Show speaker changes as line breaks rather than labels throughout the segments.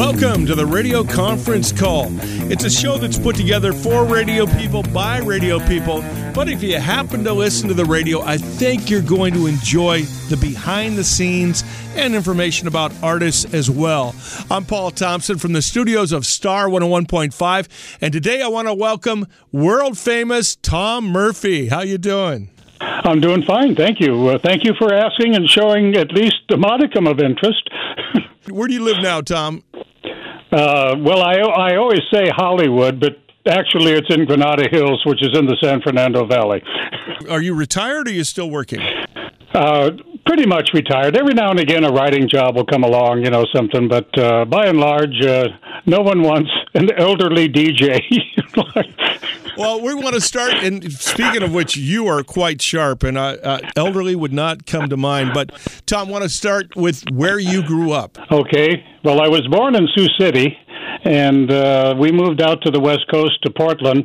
Welcome to the Radio Conference Call. It's a show that's put together for radio people, by radio people. But if you happen to listen to the radio, I think you're going to enjoy the behind the scenes and information about artists as well. I'm Paul Thompson from the studios of Star 101.5, and today I want to welcome world famous Tom Murphy. How you doing?
I'm doing fine, thank you. Thank you for asking and showing at least a modicum of interest.
Where do you live now, Tom?
Well, I always say Hollywood, but actually it's in Granada Hills, which is in the San Fernando Valley.
Are you retired or are you still working?
Pretty much retired. Every now and again a writing job will come along, something, but by and large, no one wants an elderly DJ.
Well, we want to start, and speaking of which, you are quite sharp, and elderly would not come to mind. But, Tom, I want to start with where you grew up.
Okay. Well, I was born in Sioux City, and we moved out to the West Coast to Portland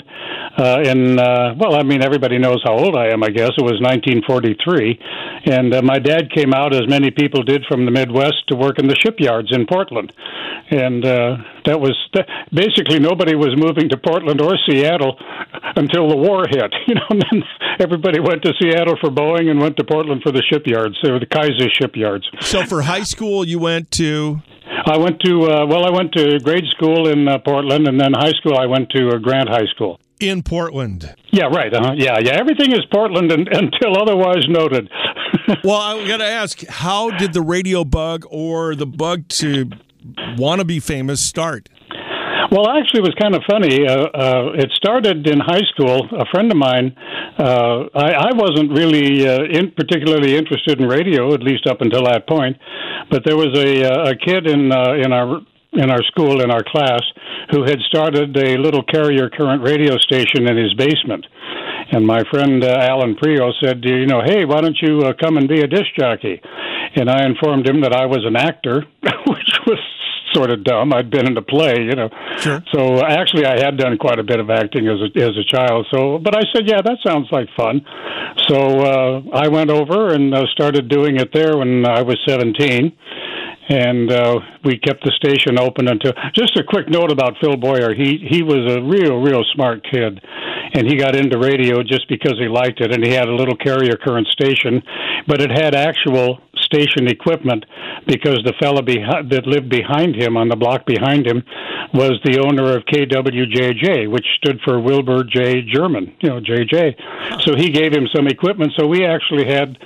everybody knows how old I am, I guess. It was 1943, and my dad came out, as many people did from the Midwest, to work in the shipyards in Portland. And basically nobody was moving to Portland or Seattle until the war hit. And then everybody went to Seattle for Boeing and went to Portland for the shipyards. They were the Kaiser shipyards.
So for high school, you went to...
I went to grade school in Portland, and then high school I went to Grant High School.
In Portland?
Yeah, right. Yeah. Everything is Portland until otherwise noted.
Well, I got to ask, how did the radio bug or the bug to want to be famous start?
Well, actually, it was kind of funny. It started in high school. A friend of mine, I wasn't really particularly interested in radio, at least up until that point. But there was a kid in our school, in our class, who had started a little carrier current radio station in his basement. And my friend Alan Prio said, hey, why don't you come and be a disc jockey? And I informed him that I was an actor, which was sort of dumb. I'd been in a play,
Sure.
So actually I had done quite a bit of acting as a child. But I said, yeah, that sounds like fun. So I went over and started doing it there when I was 17. And we kept the station open until... Just a quick note about Phil Boyer. He was a real smart kid, and he got into radio just because he liked it, and he had a little carrier current station, but it had actual station equipment because the fellow that lived behind him, on the block behind him, was the owner of KWJJ, which stood for Wilbur J. German, JJ. So he gave him some equipment. So we actually had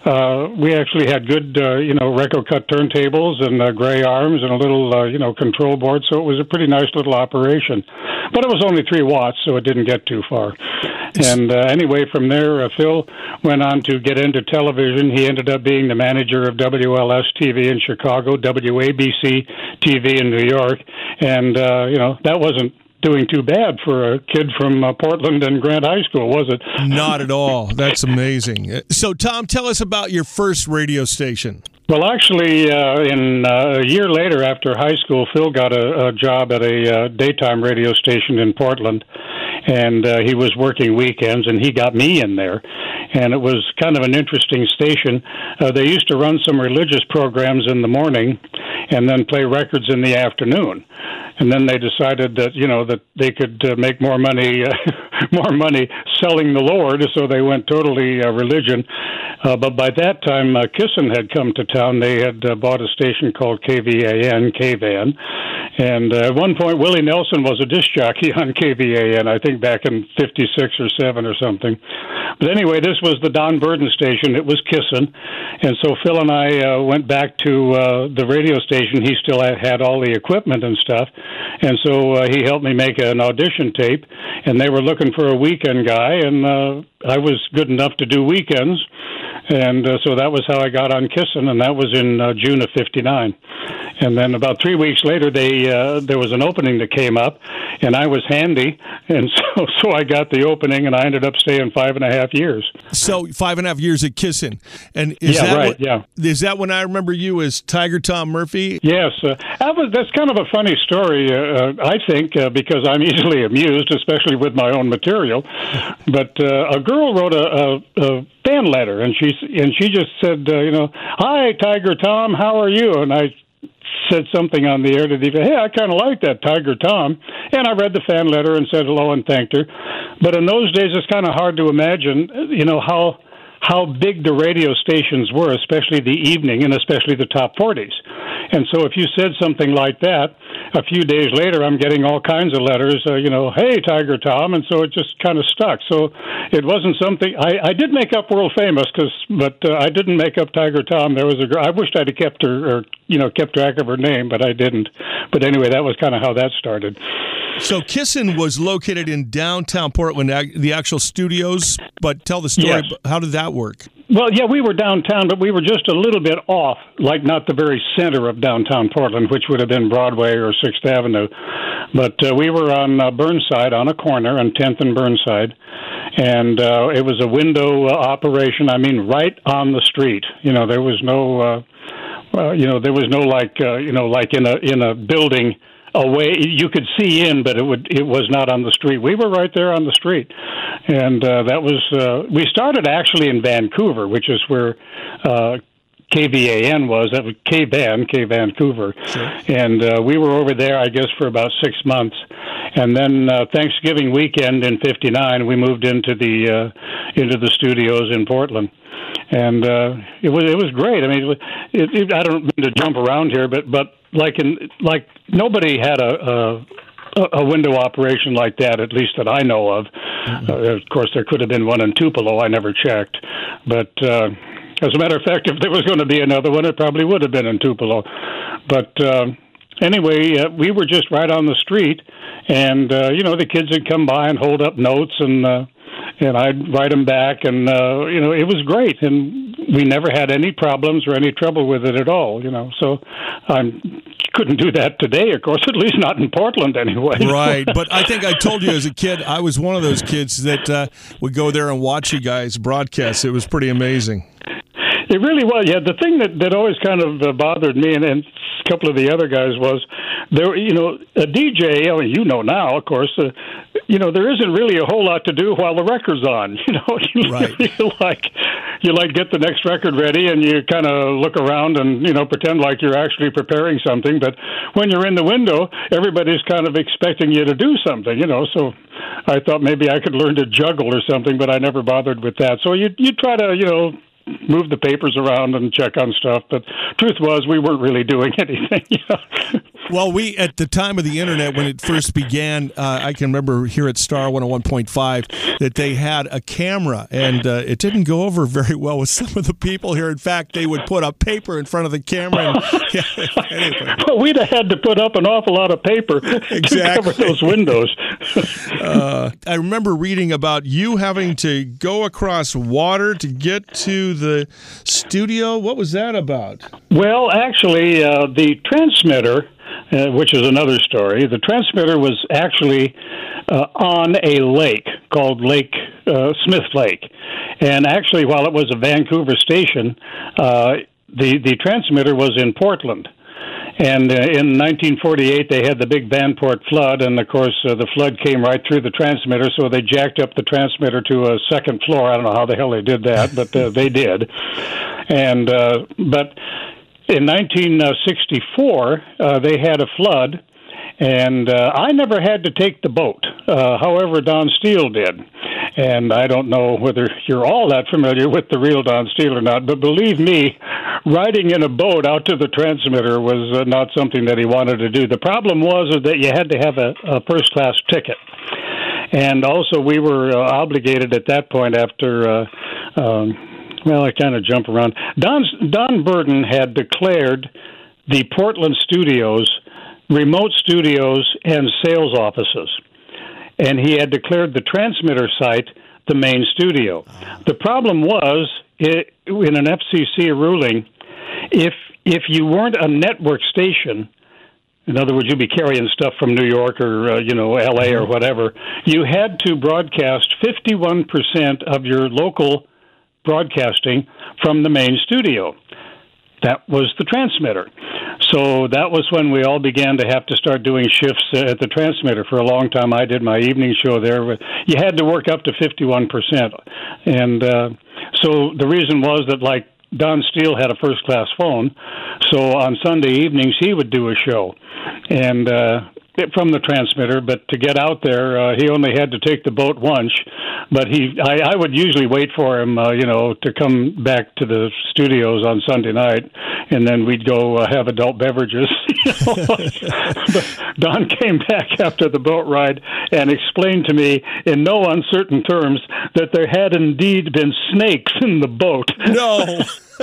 good, record cut turntables and gray arms and a little, control board. So it was a pretty nice little operation. But it was only 3 watts, so it didn't get too far. And anyway, from there, Phil went on to get into television. He ended up being the manager of WLS TV in Chicago, WABC TV in New York. And, that wasn't doing too bad for a kid from Portland and Grant High School, was it?
Not at all. That's amazing. So, Tom, tell us about your first radio station.
Well, actually, a year later after high school, Phil got a job at a daytime radio station in Portland, and he was working weekends, and he got me in there. And it was kind of an interesting station. They used to run some religious programs in the morning and then play records in the afternoon. And then they decided that, that they could make more money selling the Lord, so they went totally religion. But by that time, Kissin had come to town. They had bought a station called KVAN. And at one point, Willie Nelson was a disc jockey on KVAN, I think back in 56 or 7 or something. But anyway, this was the Don Burden station. It was Kissin. And so Phil and I went back to the radio station. He still had all the equipment and stuff. And so he helped me make an audition tape. And they were looking for a weekend guy. And I was good enough to do weekends. And so that was how I got on Kissin, and that was in June of '59. And then about 3 weeks later, there was an opening that came up, and I was handy, and so I got the opening, and I ended up staying 5.5 years.
So 5.5 years at Kissin, and is that when I remember you as Tiger Tom Murphy?
Yes, that's kind of a funny story, I think, because I'm easily amused, especially with my own material. But a girl wrote a fan letter, and she just said, "Hi, Tiger Tom, how are you?" And I said something on the air to the, hey, I kind of like that Tiger Tom. And I read the fan letter and said hello and thanked her. But in those days, it's kind of hard to imagine, how big the radio stations were, especially the evening and especially the top 40s. And so if you said something like that, a few days later, I'm getting all kinds of letters, hey, Tiger Tom, and so it just kind of stuck. So it wasn't something, I did make up World Famous, but I didn't make up Tiger Tom. There was a girl, I wished I'd have kept her, kept track of her name, but I didn't. But anyway, that was kind of how that started.
So Kissin was located in downtown Portland, the actual studios, but tell the story.
Yes.
How did that work?
Well, yeah, we were downtown, but we were just a little bit off, like not the very center of downtown Portland, which would have been Broadway or 6th Avenue. But we were on Burnside, on a corner on 10th and Burnside, and it was a window operation, right on the street. There was no, like in a building away. You could see in, but it was not on the street. We were right there on the street, and that was we started actually in Vancouver, which is where KVAN was. That was K Vancouver, sure. And we were over there, I guess, for about 6 months, and then Thanksgiving weekend in '59, we moved into the studios in Portland. And it was great. I mean, I don't mean to jump around here, but like nobody had a window operation like that, at least that I know of. Mm-hmm. Of course, there could have been one in Tupelo. I never checked, but as a matter of fact, if there was going to be another one, it probably would have been in Tupelo. But anyway, we were just right on the street, and the kids would come by and hold up notes and I'd write them back, and it was great, and we never had any problems or any trouble with it at all. So I couldn't do that today, of course, at least not in Portland anyway.
Right, but I think I told you as a kid, I was one of those kids that would go there and watch you guys broadcast. It was pretty amazing.
It really was. Yeah, the thing that always kind of bothered me and a couple of the other guys was there. A DJ. Now, of course. There isn't really a whole lot to do while the record's on.
Right.
you get the next record ready, and you kind of look around and pretend like you're actually preparing something. But when you're in the window, everybody's kind of expecting you to do something. So I thought maybe I could learn to juggle or something, but I never bothered with that. So you try to move the papers around and check on stuff, but truth was we weren't really doing anything.
Well, we, at the time of the internet, when it first began, I can remember here at Star 101.5 that they had a camera, and it didn't go over very well with some of the people here. In fact, they would put up paper in front of the camera. And, anyway.
Well, we'd have had to put up an awful lot of paper
exactly.
to cover those windows.
I remember reading about you having to go across water to get to the studio. What was that about?
Well, actually, the transmitter, which is another story, the transmitter was actually on a lake called Smith Lake. And actually, while it was a Vancouver station, the transmitter was in Portland. And in 1948, they had the big Vanport flood, and of course, the flood came right through the transmitter, so they jacked up the transmitter to a second floor. I don't know how the hell they did that, but they did. And but in 1964, they had a flood, and I never had to take the boat. However, Don Steele did. And I don't know whether you're all that familiar with the real Don Steele or not, but believe me, riding in a boat out to the transmitter was not something that he wanted to do. The problem was that you had to have a first-class ticket. And also we were obligated at that point after, I kind of jump around. Don Burden had declared the Portland studios remote studios and sales offices. And he had declared the transmitter site the main studio. The problem was, in an FCC ruling, if you weren't a network station, in other words, you'd be carrying stuff from New York or, L.A. or whatever, you had to broadcast 51% of your local broadcasting from the main studio. That was the transmitter. So that was when we all began to have to start doing shifts at the transmitter. For a long time, I did my evening show there. You had to work up to 51%. And so the reason was that, like Don Steele had a first-class phone, so on Sunday evenings he would do a show, and from the transmitter. But to get out there, he only had to take the boat once. But I would usually wait for him, to come back to the studios on Sunday night, and then we'd go have adult beverages. But Don came back after the boat ride and explained to me in no uncertain terms that there had indeed been snakes in the boat.
No.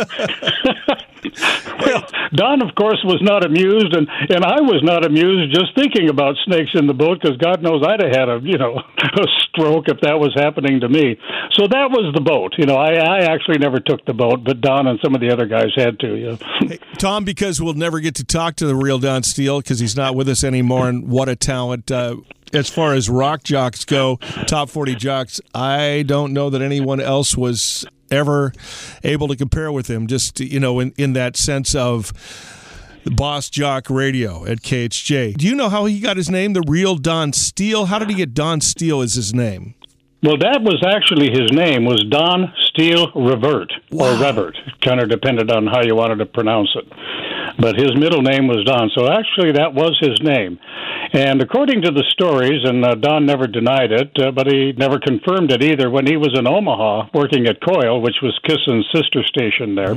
Well, Don, of course, was not amused, and I was not amused just thinking about snakes in the boat, because God knows I'd have had a stroke if that was happening to me. So that was the boat. I actually never took the boat, but Don and some of the other guys had to.
Hey, Tom, because we'll never get to talk to the real Don Steele because he's not with us anymore, and what a talent. As far as rock jocks go, top 40 jocks, I don't know that anyone else was ever able to compare with him, just, in that sense of the boss jock radio at KHJ. Do you know how he got his name, the real Don Steele? How did he get Don Steele as his name?
Well, that was actually his name, was Don Steele Revert, or Revert. Kind of depended on how you wanted to pronounce it. But his middle name was Don, so actually that was his name. And according to the stories, and Don never denied it, but he never confirmed it either, when he was in Omaha working at Coil, which was Kisson's sister station there,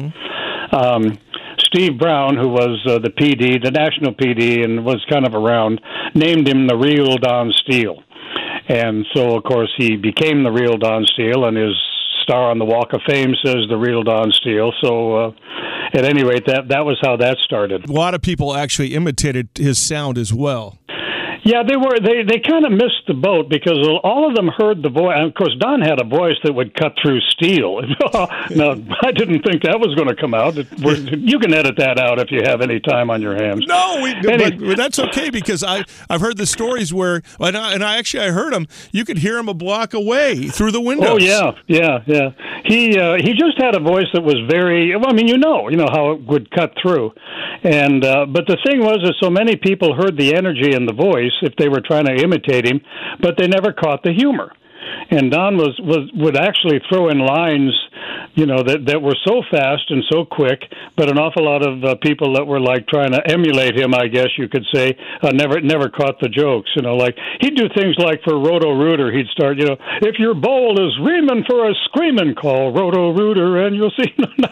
Steve Brown, who was the PD, the national PD, and was kind of around, named him the real Don Steele. And so, of course, he became the real Don Steele, and his star on the Walk of Fame says the real Don Steele. So, at any rate, that was how that started.
A lot of people actually imitated his sound as well.
Yeah, they kind of missed the boat because all of them heard the voice. And of course, Don had a voice that would cut through steel. Now, I didn't think that was going to come out. You can edit that out if you have any time on your hands.
No, but that's okay, because I've heard the stories where, and I heard him. You could hear him a block away through the windows.
Oh yeah. He just had a voice that was very. Well, I mean, you know how it would cut through, and but the thing was that so many people heard the energy in the voice if they were trying to imitate him, but they never caught the humor. And Don would actually throw in lines, that were so fast and so quick, but an awful lot of people that were like trying to emulate him, I guess you could say, never caught the jokes. Like he'd do things like for Roto-Rooter, he'd start, if your bowl is reaming for a screaming, call Roto-Rooter, and you'll see.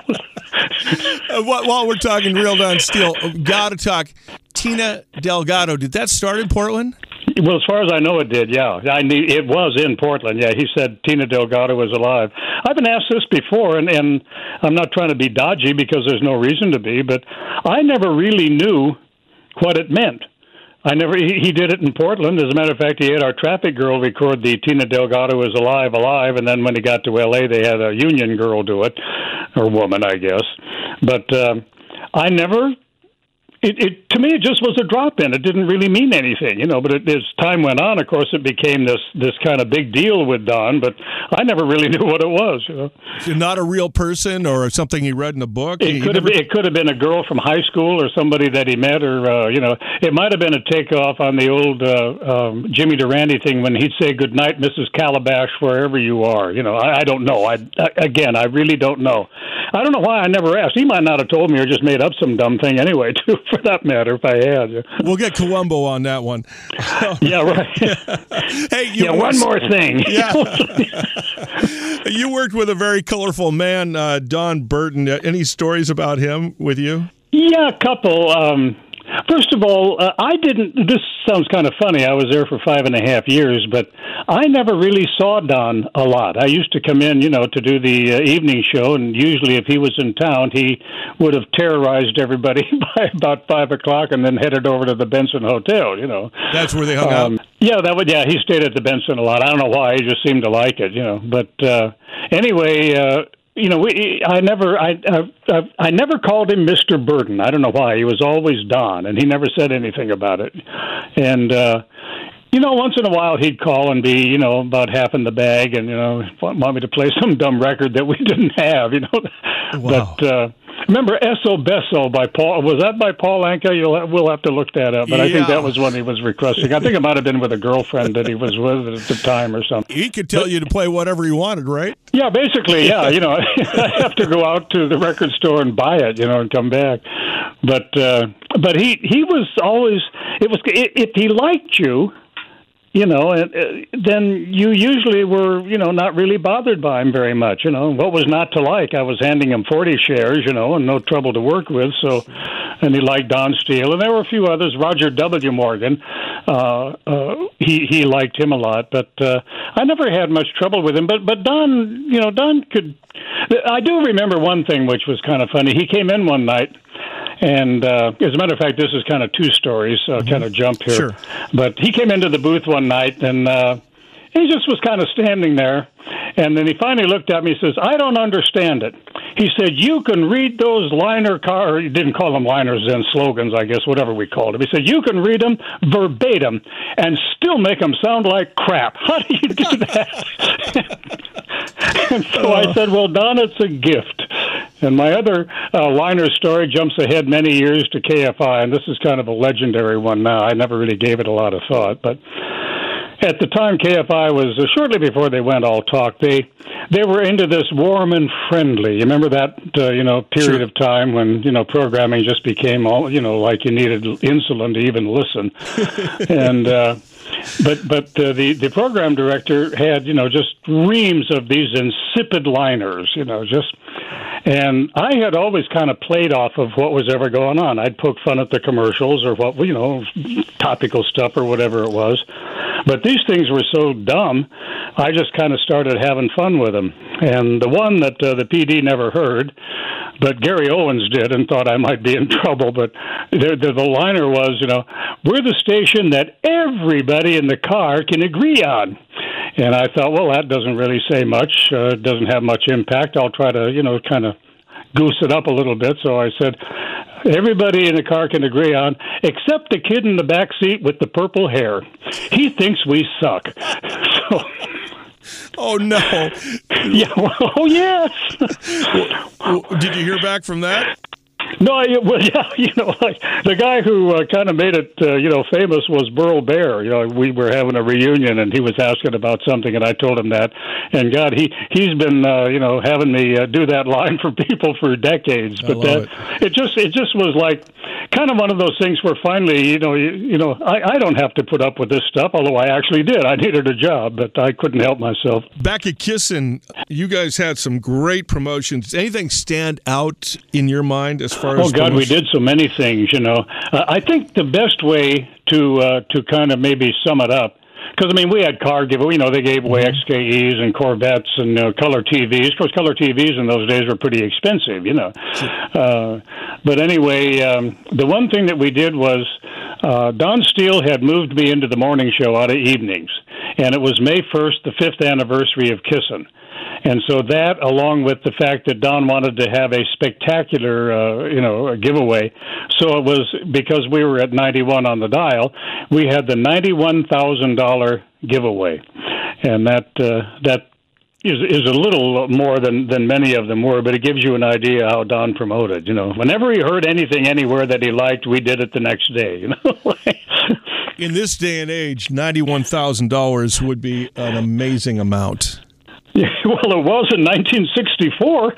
While we're talking real Don Steele, gotta talk Tina Delgado. Did that start in Portland?
Well, as far as I know, it did, yeah. It was in Portland, yeah. He said Tina Delgado was alive. I've been asked this before, and I'm not trying to be dodgy because there's no reason to be, but I never really knew what it meant. He did it in Portland. As a matter of fact, he had our traffic girl record the Tina Delgado is alive, and then when he got to L.A., they had a union girl do it, or woman, I guess. But I never... To me, it just was a drop-in. It didn't really mean anything, But as time went on, of course, it became this kind of big deal with Don. But I never really knew what it was.
Not a real person or something he read in a book.
It could have been a girl from high school or somebody that he met, or it might have been a takeoff on the old Jimmy Durante thing when he'd say "Good night, Mrs. Calabash, wherever you are." I don't know. I really don't know. I don't know why I never asked. He might not have told me or just made up some dumb thing anyway, too, for that matter, if I had.
We'll get Columbo on that one.
Yeah, right.
Hey,
one more thing.
Yeah. You worked with a very colorful man, Don Burton. Any stories about him with you?
Yeah, a couple. First of all, this sounds kind of funny. I was there for 5.5 years, but I never really saw Don a lot. I used to come in, to do the evening show, and usually if he was in town, he would have terrorized everybody by about 5 o'clock and then headed over to the Benson Hotel,
That's where they hung out?
Yeah, he stayed at the Benson a lot. I don't know why, he just seemed to like it, But anyway... I never called him Mr. Burton. I don't know why. He was always Don, and he never said anything about it. And, once in a while he'd call and be, about half in the bag and, want me to play some dumb record that we didn't have,
Wow.
But, Remember Esso Besso by Paul? Was that by Paul Anka? We'll have to look that up. But I think that was one he was requesting. I think it might have been with a girlfriend that he was with at the time or something.
He could tell you to play whatever he wanted, right?
Yeah, basically, yeah. I have to go out to the record store and buy it, and come back. But he was always, if he liked you, then you usually were, not really bothered by him very much. What was not to like? I was handing him 40 shares, and no trouble to work with. So, and he liked Don Steele, and there were a few others. Roger W. Morgan, he liked him a lot, but I never had much trouble with him. But Don, Don could. I do remember one thing which was kind of funny. He came in one night. And as a matter of fact, this is kind of two stories. So I'll kind of jump here.
Sure.
But he came into the booth one night, and he just was kind of standing there. And then he finally looked at me and says, "I don't understand it." He said, "You can read those liner car," he didn't call them liners then, slogans, I guess, whatever we called them. He said, "You can read them verbatim and still make them sound like crap. How do you do that?" And so I said, "Well, Don, it's a gift." And my other liner story jumps ahead many years to KFI, and this is kind of a legendary one now. I never really gave it a lot of thought, but at the time, KFI was shortly before they went all talk. They were into this warm and friendly. You remember that period of time when programming just became all like you needed insulin to even listen. And but the program director had just reams of these insipid liners. And I had always kind of played off of what was ever going on. I'd poke fun at the commercials or what, topical stuff or whatever it was. But these things were so dumb, I just kind of started having fun with them. And the one that the PD never heard, but Gary Owens did and thought I might be in trouble. But the liner was, "We're the station that everybody in the car can agree on." And I thought, well, that doesn't really say much. It doesn't have much impact. I'll try to, kind of goose it up a little bit. So I said, "Everybody in the car can agree on, except the kid in the back seat with the purple hair. He thinks we suck." So,
oh, no.
Yeah, well, yes.
Did you hear back from that?
No, well, yeah, like the guy who kind of made it, famous was Burl Barer. We were having a reunion, and he was asking about something, and I told him that. And God, he's been, having me do that line for people for decades. But it just was like kind of one of those things where finally, I don't have to put up with this stuff. Although I actually did. I needed a job, but I couldn't help myself.
Back at Kissin', you guys had some great promotions. Anything stand out in your mind as far as?
Oh God, we did so many things. I think the best way to kind of maybe sum it up, because we had car giveaway. They gave away XKEs and Corvettes and color TVs. Of course, color TVs in those days were pretty expensive. But anyway, the one thing that we did was Don Steele had moved me into the morning show out of evenings, and it was May 1st, the 5th anniversary of Kissin'. And so that, along with the fact that Don wanted to have a spectacular, a giveaway, so it was because we were at 91 on the dial, we had the $91,000 giveaway, and that is a little more than many of them were, but it gives you an idea how Don promoted. Whenever he heard anything anywhere that he liked, we did it the next day.
In this day and age, $91,000 would be an amazing amount.
Yeah, well, it was in 1964.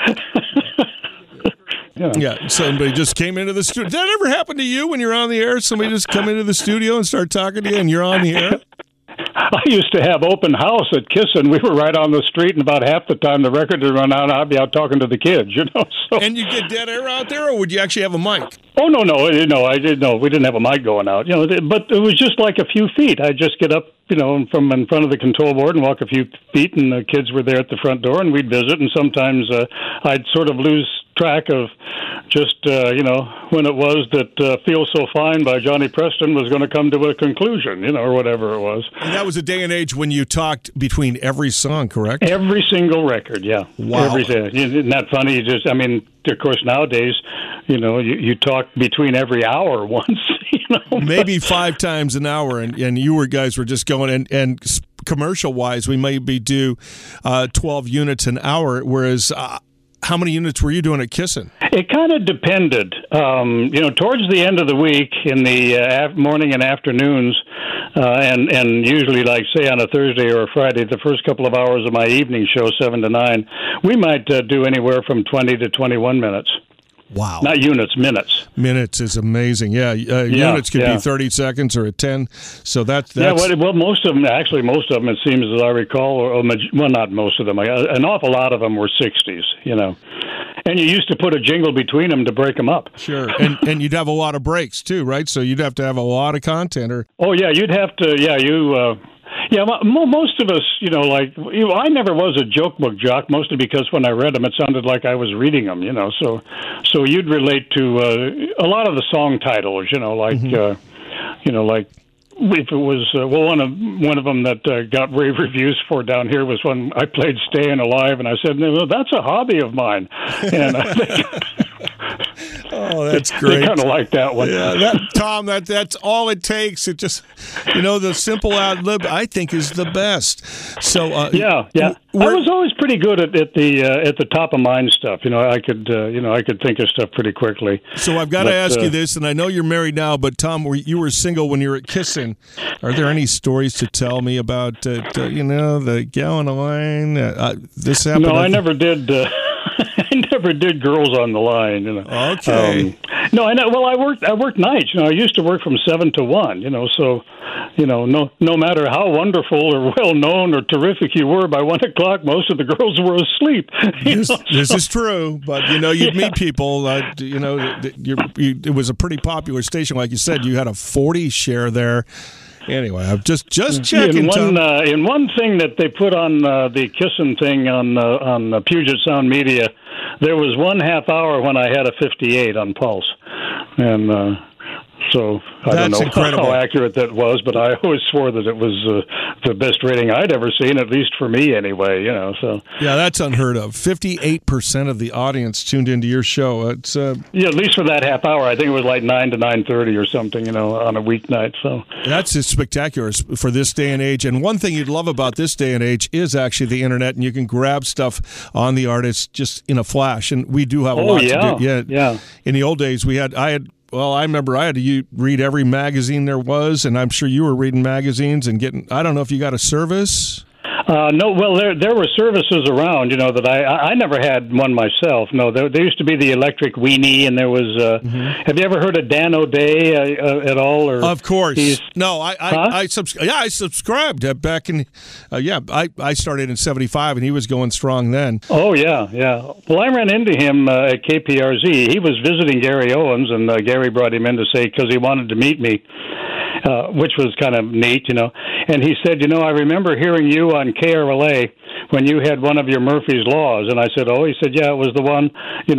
Yeah, somebody just came into the studio. Did that ever happen to you when you're on the air? Somebody just come into the studio and start talking to you, and you're on the air?
I used to have open house at Kissin'. We were right on the street, and about half the time the record would run out, I'd be out talking to the kids, So. And
you get dead air out there, or would you actually have a mic?
Oh, no, I didn't know. We didn't have a mic going out, but it was just like a few feet. I'd just get up, from in front of the control board and walk a few feet, and the kids were there at the front door, and we'd visit, and sometimes I'd sort of lose track of just, when it was that Feel So Fine by Johnny Preston was going to come to a conclusion, or whatever it was.
And that was a day and age when you talked between every song, correct?
Every single record, yeah.
Wow.
Isn't that funny? Of course, nowadays, you talk between every hour once,
Maybe 5 times an hour, and you guys were just going, and commercial-wise, we maybe do 12 units an hour, whereas how many units were you doing at Kissin'?
It kind of depended. Towards the end of the week, in the morning and afternoons, and usually, like, say, on a Thursday or a Friday, the first couple of hours of my evening show, 7 to 9, we might do anywhere from 20 to 21 minutes.
Wow.
Not units, minutes.
Minutes is amazing. Yeah, units could be 30 seconds or 10. So that's...
Yeah, well, most of them, it seems, as I recall, well, not most of them. An awful lot of them were 60s, And you used to put a jingle between them to break them up.
Sure. And you'd have a lot of breaks, too, right? So you'd have to have a lot of content.
Oh, yeah, you'd have to, most of us, I never was a joke book jock, mostly because when I read them, it sounded like I was reading them, So you'd relate to a lot of the song titles, like if it was one of them that got rave reviews for down here was when I played "Staying Alive," and I said, "No, that's a hobby of mine," and I think.
Oh, that's great.
They kind of like that one.
Yeah, Tom, that's all it takes. It just, the simple ad lib, I think, is the best. So
yeah. I was always pretty good at the top of mind stuff. I could think of stuff pretty quickly.
So I've got to ask you this, and I know you're married now, but Tom, you were single when you were at Kissin'. Are there any stories to tell me about, the gal on the line? This happened.
No, I never did. I never did girls on the line.
Okay.
No, I know. Well, I worked nights. I used to work from 7 to 1. So, no matter how wonderful or well known or terrific you were, by 1 o'clock, most of the girls were asleep.
This is true, but you'd meet people. It was a pretty popular station, like you said. You had a 40 share there. Anyway, I'm just checking.
In one thing that they put on the Kissin' thing on Puget Sound Media, there was 1/2 hour when I had a 58 on Pulse, and so I don't know how accurate that was, but I always swore that it was the best rating I'd ever seen, at least for me anyway. So
yeah, that's unheard of. 58% of the audience tuned into your show. It's
at least for that half hour. I think it was like 9 to 9:30 or something. On a weeknight. So
that's just spectacular for this day and age. And one thing you'd love about this day and age is actually the internet, and you can grab stuff on the artist just in a flash. And we do have a lot to do.
Yeah.
In the old days, I remember I had to read every magazine there was, and I'm sure you were reading magazines and getting. I don't know if you got a service.
No, well, there were services around, that I never had one myself. No, there used to be the Electric Weenie, and there was. Have you ever heard of Dan O'Day at all? Or
of course. No, I subscribed back in. I started in '75, and he was going strong then.
Oh yeah. Well, I ran into him at KPRZ. He was visiting Gary Owens, and Gary brought him in to say because he wanted to meet me. Which was kind of neat, And he said, I remember hearing you on KRLA when you had one of your Murphy's Laws. And I said, oh, he said, yeah, it was the one,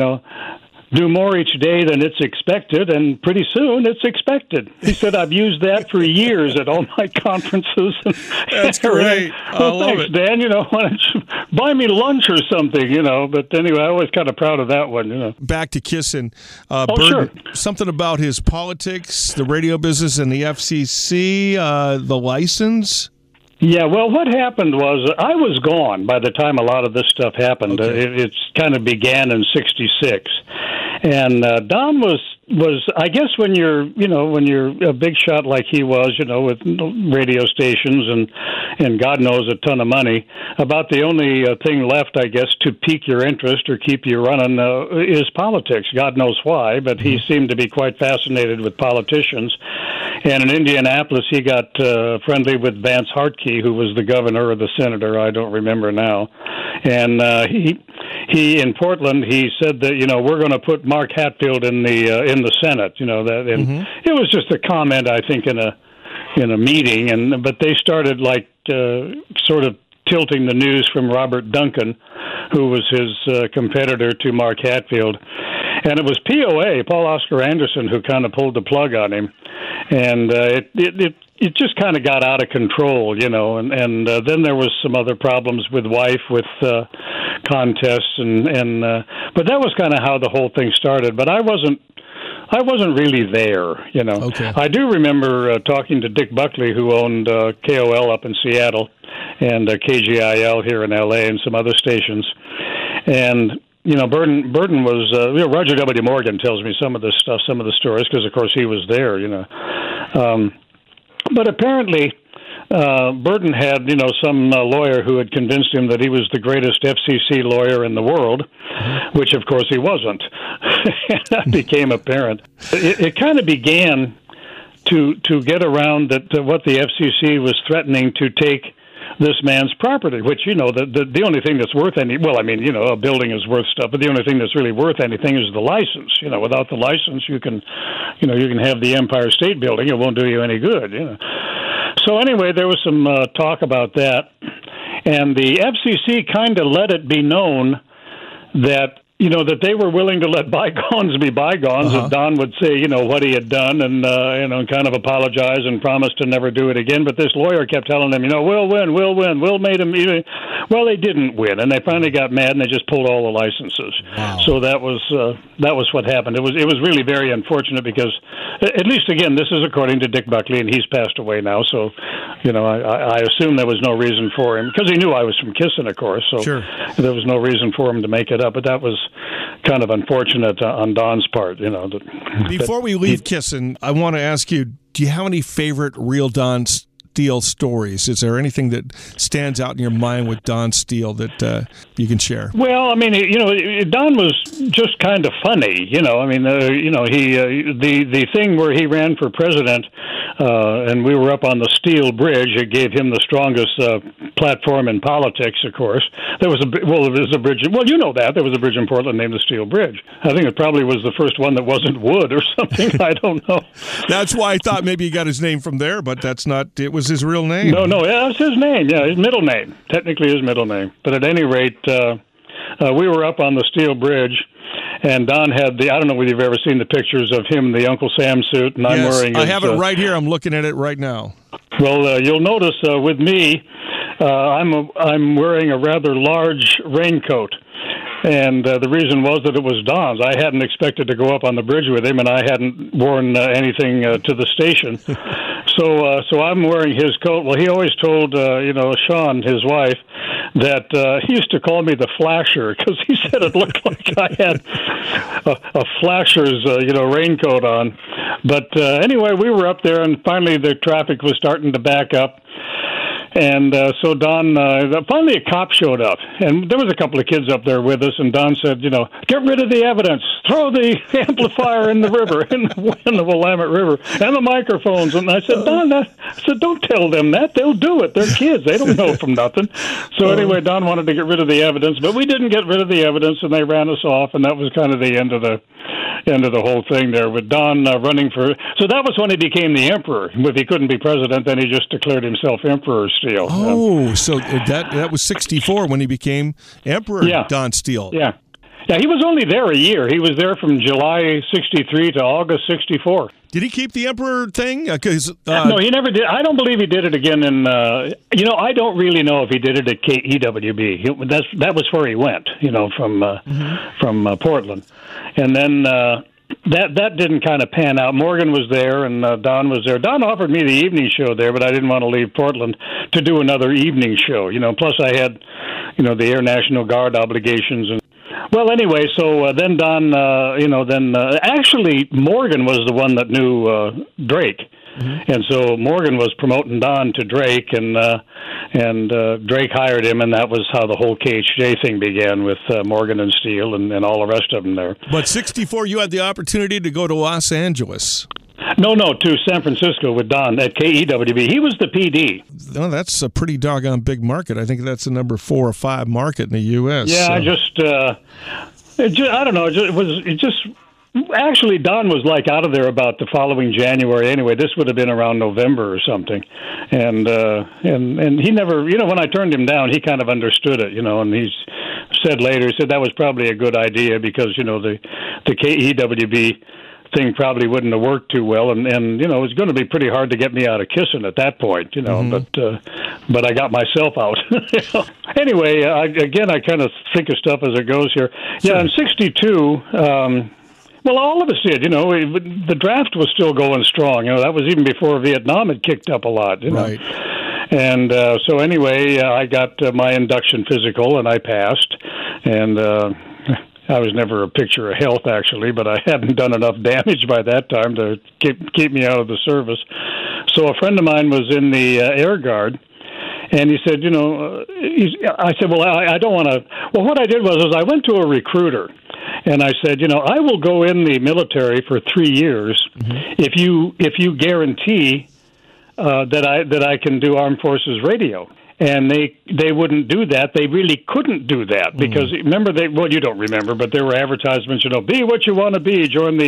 do more each day than it's expected, and pretty soon it's expected. He said, I've used that for years at all my conferences.
That's great.
Well, thanks, Dan. Why don't you buy me lunch or something, But anyway, I was kind of proud of that one,
Back to Kissin'.
Sure.
Something about his politics, the radio business, and the FCC, the license.
Yeah, well, what happened was I was gone by the time a lot of this stuff happened.
Okay.
It kind of began in '66, and Don was I guess when you're a big shot like he was, with radio stations and God knows a ton of money, about the only thing left, I guess, to pique your interest or keep you running is politics. God knows why, but he seemed to be quite fascinated with politicians. And in Indianapolis, he got friendly with Vance Hartke, who was the governor or the senator, I don't remember now. And he in Portland, he said that we're going to put Mark Hatfield in the Senate. It was just a comment, I think, in a meeting, but they started like sort of tilting the news from Robert Duncan, who was his competitor to Mark Hatfield. And it was POA, Paul Oscar Anderson, who kind of pulled the plug on him. And it just kind of got out of control, and then there was some other problems with contests, but that was kind of how the whole thing started. But I wasn't really there,
Okay.
I do remember talking to Dick Buckley, who owned KOL up in Seattle and KGIL here in LA and some other stations. And Burton was, Roger W. Morgan tells me some of this stuff, some of the stories, because, of course, he was there, But apparently, Burton had, some lawyer who had convinced him that he was the greatest FCC lawyer in the world, which, of course, he wasn't. That became apparent. It kind of began to get around that what the FCC was threatening to take this man's property, which, the only thing that's worth a building is worth stuff, but the only thing that's really worth anything is the license. Without the license, you can have the Empire State Building. It won't do you any good, So anyway, there was some talk about that, and the FCC kind of let it be known that that they were willing to let bygones be bygones. If Don would say, what he had done and, kind of apologize and promise to never do it again. But this lawyer kept telling them, we'll win. We'll made him. Well, they didn't win, and they finally got mad and they just pulled all the licenses. Wow. So that was what happened. It was really very unfortunate because, at least again, this is according to Dick Buckley, and he's passed away now. So, I assume there was no reason for him, because he knew I was from Kissen, of course. So sure. There was no reason for him to make it up. But that was kind of unfortunate on Don's part,
Before we leave Kissen, I want to ask you, do you have any favorite real Don Steele stories? Is there anything that stands out in your mind with Don Steele that you can share?
Well, Don was just kind of funny, he the thing where he ran for president, and we were up on the Steel Bridge. It gave him the strongest platform in politics, of course. There was a bridge. Well, there was a bridge in Portland named the Steel Bridge. I think it probably was the first one that wasn't wood or something. I don't know.
That's why I thought maybe he got his name from there, but that's not. It was his real name.
No, that's his name. Yeah, his middle name. Technically his middle name. But at any rate, we were up on the Steel Bridge, and Don had I don't know whether you've ever seen the pictures of him in the Uncle Sam suit, and I'm wearing
I have it right here. I'm looking at it right now.
Well, you'll notice with me, I'm wearing a rather large raincoat. And the reason was that it was Don's. I hadn't expected to go up on the bridge with him, and I hadn't worn anything to the station. So I'm wearing his coat. Well, he always told, Sean, his wife, that he used to call me the Flasher, because he said it looked like I had a Flasher's, raincoat on. But anyway, we were up there, and finally the traffic was starting to back up. And so Don, finally a cop showed up, and there was a couple of kids up there with us, and Don said, get rid of the evidence, throw the amplifier in the river, in the Willamette River, and the microphones. And I said, Don, don't tell them that. They'll do it. They're kids. They don't know from nothing. So anyway, Don wanted to get rid of the evidence, but we didn't get rid of the evidence, and they ran us off, and that was kind of the end of the whole thing there, with Don running for. So that was when he became the emperor. If he couldn't be president, then he just declared himself Emperor Steele.
Oh, so that was 1964 when he became Emperor. Don Steele.
Yeah, he was only there a year. He was there from July 1963 to August 1964.
Did he keep the emperor thing?
No, he never did. I don't believe he did it again in. I don't really know if he did it at KEWB. That was where he went. From Portland, and then. That didn't kind of pan out. Morgan was there, and Don was there. Don offered me the evening show there, but I didn't want to leave Portland to do another evening show. Plus I had, the Air National Guard obligations. And well, anyway, so then Don, actually Morgan was the one that knew Drake. Mm-hmm. And so Morgan was promoting Don to Drake, and Drake hired him, and that was how the whole KHJ thing began, with Morgan and Steele and all the rest of them there.
But 1964, you had the opportunity to go to Los Angeles.
No, to San Francisco with Don at KEWB. He was the PD.
No, that's a pretty doggone big market. I think that's the number 4 or 5 market in the U.S.
Yeah, so. I don't know. Actually, Don was out of there about the following January. Anyway, this would have been around November or something, and he never, when I turned him down, he kind of understood it, and he said later, that was probably a good idea, because the KEWB thing probably wouldn't have worked too well, and it was going to be pretty hard to get me out of Kissen at that point, mm-hmm. But I got myself out. Anyway, I kind of think of stuff as it goes here. Sure. Yeah, in 1962. Well, all of us did, the draft was still going strong. That was even before Vietnam had kicked up a lot,
Right.
And so anyway, I got my induction physical, and I passed. And I was never a picture of health, actually, but I hadn't done enough damage by that time to keep me out of the service. So a friend of mine was in the Air Guard, and he said, I said, well, I don't want to. Well, what I did was I went to a recruiter, and I said, I will go in the military for 3 years if you guarantee that I can do Armed Forces radio. And they wouldn't do that. They really couldn't do that because remember you don't remember, but there were advertisements. Be what you want to be. Join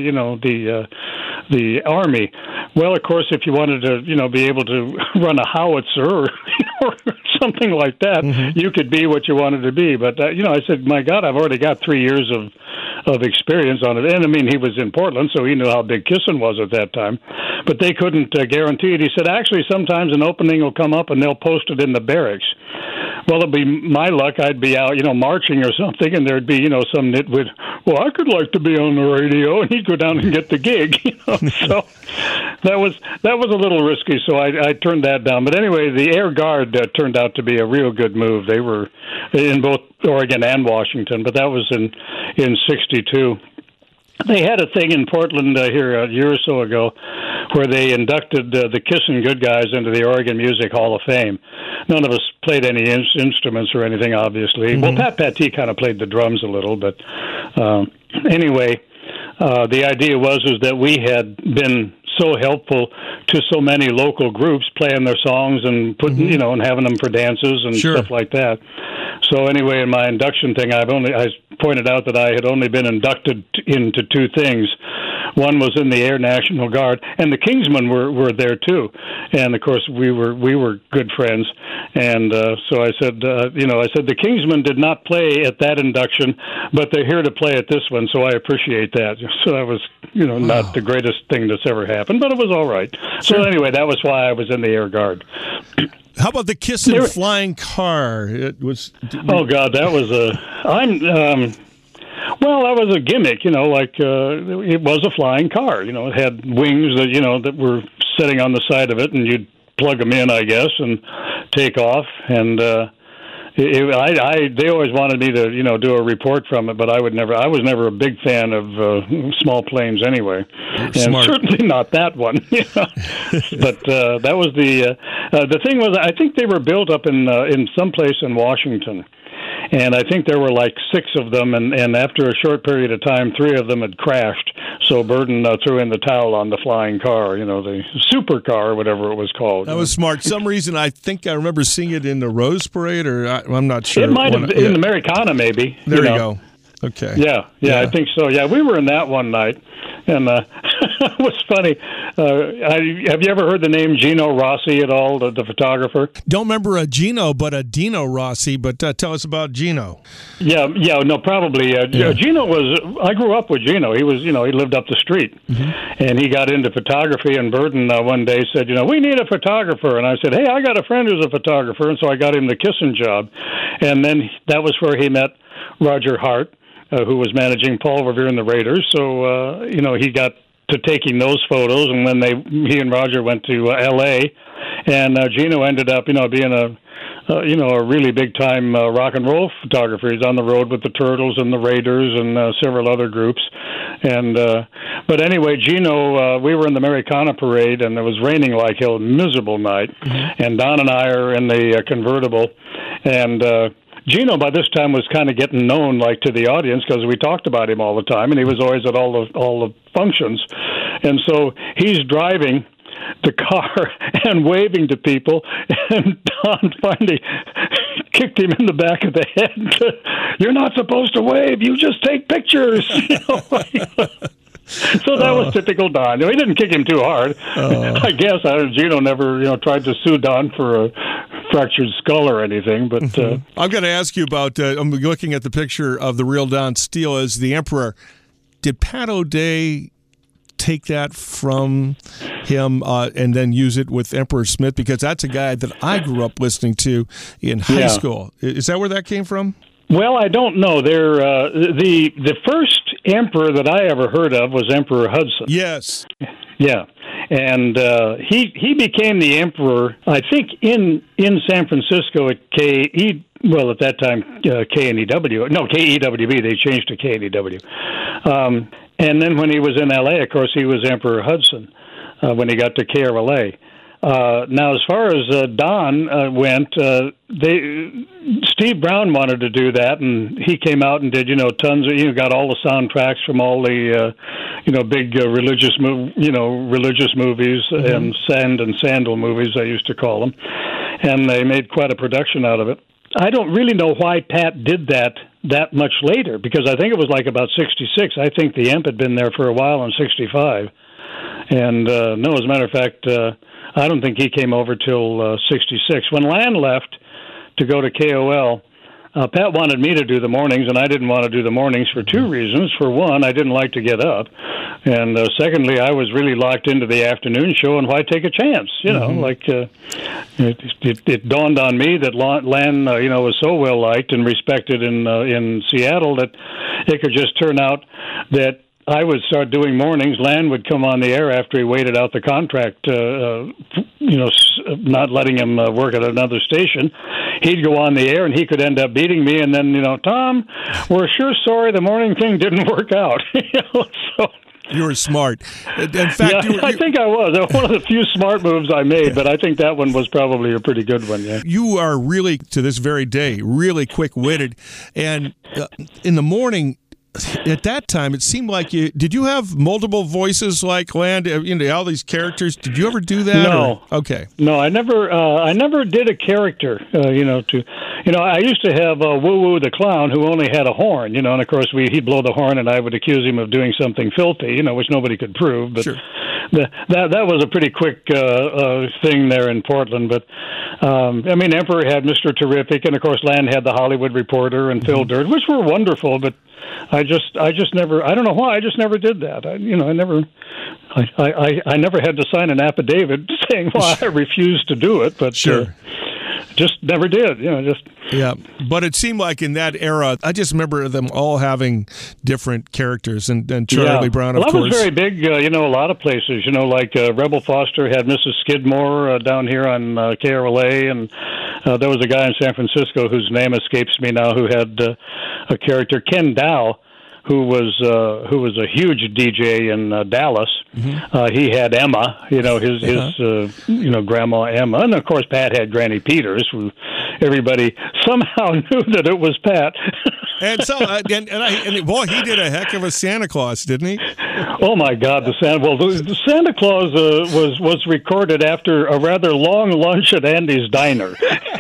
the Army. Well, of course, if you wanted to be able to run a howitzer or something like that, you could be what you wanted to be. But I said, my God, I've already got 3 years of experience on it. And I mean, he was in Portland, so he knew how big Kissin was at that time. But they couldn't guarantee it. He said, actually, sometimes an opening will come up and they'll post it in the barracks. Well, it'd be my luck. I'd be out, marching or something, and there'd be, some nitwit. Well, I could like to be on the radio, and he'd go down and get the gig. So that was a little risky. So I turned that down. But anyway, the Air Guard turned out to be a real good move. They were in both Oregon and Washington, but that was in '62. They had a thing in Portland here a year or so ago where they inducted the Kissin' Good Guys into the Oregon Music Hall of Fame. None of us played any instruments or anything, obviously. Well, Pat Patty kind of played the drums a little, but anyway, the idea was that we had been so helpful to so many local groups playing their songs and putting, and having them for dances and stuff like that. So anyway, in my induction thing, I pointed out that I had only been inducted into 2 things. One was in the Air National Guard, and the Kingsmen were there too. And of course, we were good friends. And so I said, the Kingsmen did not play at that induction, but they're here to play at this one. So I appreciate that. So that was, not the greatest thing that's ever happened, but it was all right. Sure. So anyway, that was why I was in the Air Guard.
How about the Kissin' flying car? It was.
Oh God, that was well, that was a gimmick, it was a flying car. It had wings that were sitting on the side of it, and you'd plug them in, I guess, and take off. And they always wanted me to do a report from it, but I was never a big fan of small planes anyway, and certainly not that one. But that was the thing was, I think they were built up in some place in Washington. And I think there were like 6 of them, and after a short period of time, 3 of them had crashed. So Burden threw in the towel on the flying car, the supercar or whatever it was called.
That was smart. Some reason I think I remember seeing it in the Rose Parade, or I'm not sure.
It might have been in Americana, maybe.
There you go. Okay.
Yeah, I think so. Yeah, we were in that one night, and it was funny. Have you ever heard the name Gino Rossi at all, the photographer?
Don't remember a Gino, but a Dino Rossi. But tell us about Gino.
Yeah, no, probably. Gino was. I grew up with Gino. He was, he lived up the street, and he got into photography. And Burden one day said, we need a photographer. And I said, hey, I got a friend who's a photographer, and so I got him the Kissin' job. And then that was where he met Roger Hart, who was managing Paul Revere and the Raiders. So, he got to taking those photos, and when he and Roger went to L.A., and Gino ended up, being a really big-time rock and roll photographer. He's on the road with the Turtles and the Raiders and several other groups. And but anyway, Gino, we were in the Americana parade, and it was raining like hell, miserable night. And Don and I are in the convertible, and Gino, by this time, was kind of getting known, to the audience, because we talked about him all the time, and he was always at all the functions. And so he's driving the car and waving to people, and Don finally kicked him in the back of the head. You're not supposed to wave. You just take pictures. So that was typical Don. He didn't kick him too hard. I guess Gino never, tried to sue Don for a fractured skull or anything. But
I've got to ask you about. I'm looking at the picture of the real Don Steele as the Emperor. Did Pat O'Day take that from him and then use it with Emperor Smith? Because that's a guy that I grew up listening to in high school. Is that where that came from?
Well, I don't know. The first emperor that I ever heard of was Emperor Hudson.
Yes.
Yeah. And he became the emperor, I think, in San Francisco. He well, at that time, KEWB. They changed to KNEW. And then when he was in L.A., of course, he was Emperor Hudson when he got to KRLA. Now, as far as Don went, Steve Brown wanted to do that, and he came out and did, tons of, got all the soundtracks from all the, big religious movies and Sand and Sandal movies, I used to call them, and they made quite a production out of it. I don't really know why Pat did that much later, because I think it was like about 66. I think the Emp had been there for a while in 65. And no, as a matter of fact, I don't think he came over till 66. When Lan left to go to KOL, Pat wanted me to do the mornings, and I didn't want to do the mornings for two reasons. For one, I didn't like to get up. And secondly, I was really locked into the afternoon show, and why take a chance? It dawned on me that Lan, was so well-liked and respected in Seattle that it could just turn out that I would start doing mornings. Lan would come on the air after he waited out the contract, not letting him work at another station. He'd go on the air, and he could end up beating me. And then, Tom, we're sure sorry the morning thing didn't work out. So
you were smart. In fact,
I think I was. That was one of the few smart moves I made, but I think that one was probably a pretty good one. Yeah.
You are really, to this very day, really quick-witted, and in the morning. At that time, it seemed like did you have multiple voices like Lan, all these characters? Did you ever do that?
No.
Okay.
No, I never did a character, I used to have Woo Woo the Clown, who only had a horn, and of course he'd blow the horn and I would accuse him of doing something filthy, which nobody could prove, but
sure.
That was a pretty quick thing there in Portland, but Emperor had Mr. Terrific, and of course Lan had the Hollywood Reporter and Phil Dirt, which were wonderful, but I just never. I don't know why. I just never did that. I never had to sign an affidavit saying why I refused to do it. But
sure,
just never did.
Yeah. But it seemed like in that era, I just remember them all having different characters, and Charlie Brown, of course.
That was very big. A lot of places. Like Rebel Foster had Mrs. Skidmore down here on KRLA, and there was a guy in San Francisco whose name escapes me now who had a character, Ken Dow, who was a huge DJ in Dallas. Mm-hmm. He had Emma, his Grandma Emma, and of course Pat had Granny Peters, who everybody somehow knew that it was Pat.
And so, boy, he did a heck of a Santa Claus, didn't he?
Oh my God, the Santa Claus was recorded after a rather long lunch at Andy's Diner.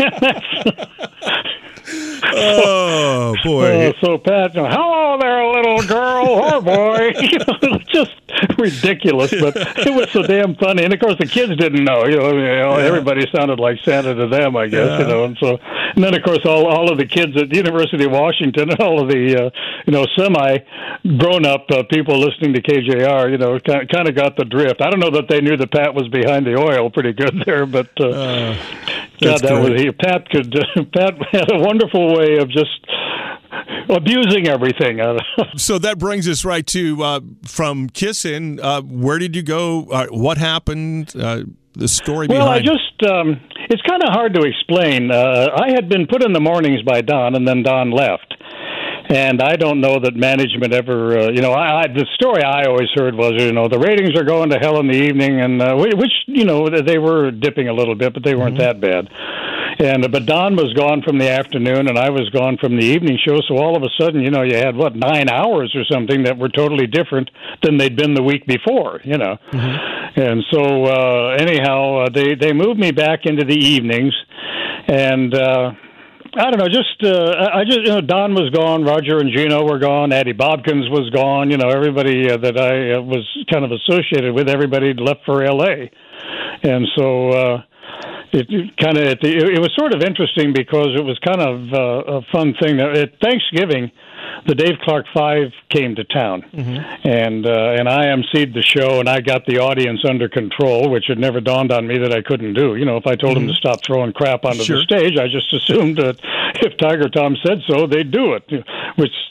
Oh boy!
So Pat, hello there, little girl, or boy, just ridiculous, but it was so damn funny. And of course, the kids didn't know. Everybody sounded like Santa to them, I guess. And then of course, all of the kids at the University of Washington and all of the semi-grown-up people listening to KJR, kind of got the drift. I don't know that they knew that Pat was behind the oil pretty good there, but. God, Pat had a wonderful way of just abusing everything.
So that brings us right to from Kissin'. Where did you go? What happened? The story behind.
Well, it's kind of hard to explain. I had been put in the mornings by Don, and then Don left. And I don't know that management ever, the story I always heard was, the ratings are going to hell in the evening, and which, they were dipping a little bit, but they weren't that bad. But Don was gone from the afternoon, and I was gone from the evening show, so all of a sudden, you had, 9 hours or something that were totally different than they'd been the week before, Mm-hmm. And so, anyhow, they moved me back into the evenings, and... I don't know, Don was gone, Roger and Gino were gone, Addie Bobkins was gone, everybody that I was kind of associated with, everybody left for L.A. And so it was sort of interesting because it was kind of a fun thing. At Thanksgiving, the Dave Clark Five came to town, mm-hmm. and I emceed the show, and I got the audience under control, which had never dawned on me that I couldn't do. If I told them to stop throwing crap onto the stage, I just assumed that if Tiger Tom said so, they'd do it, which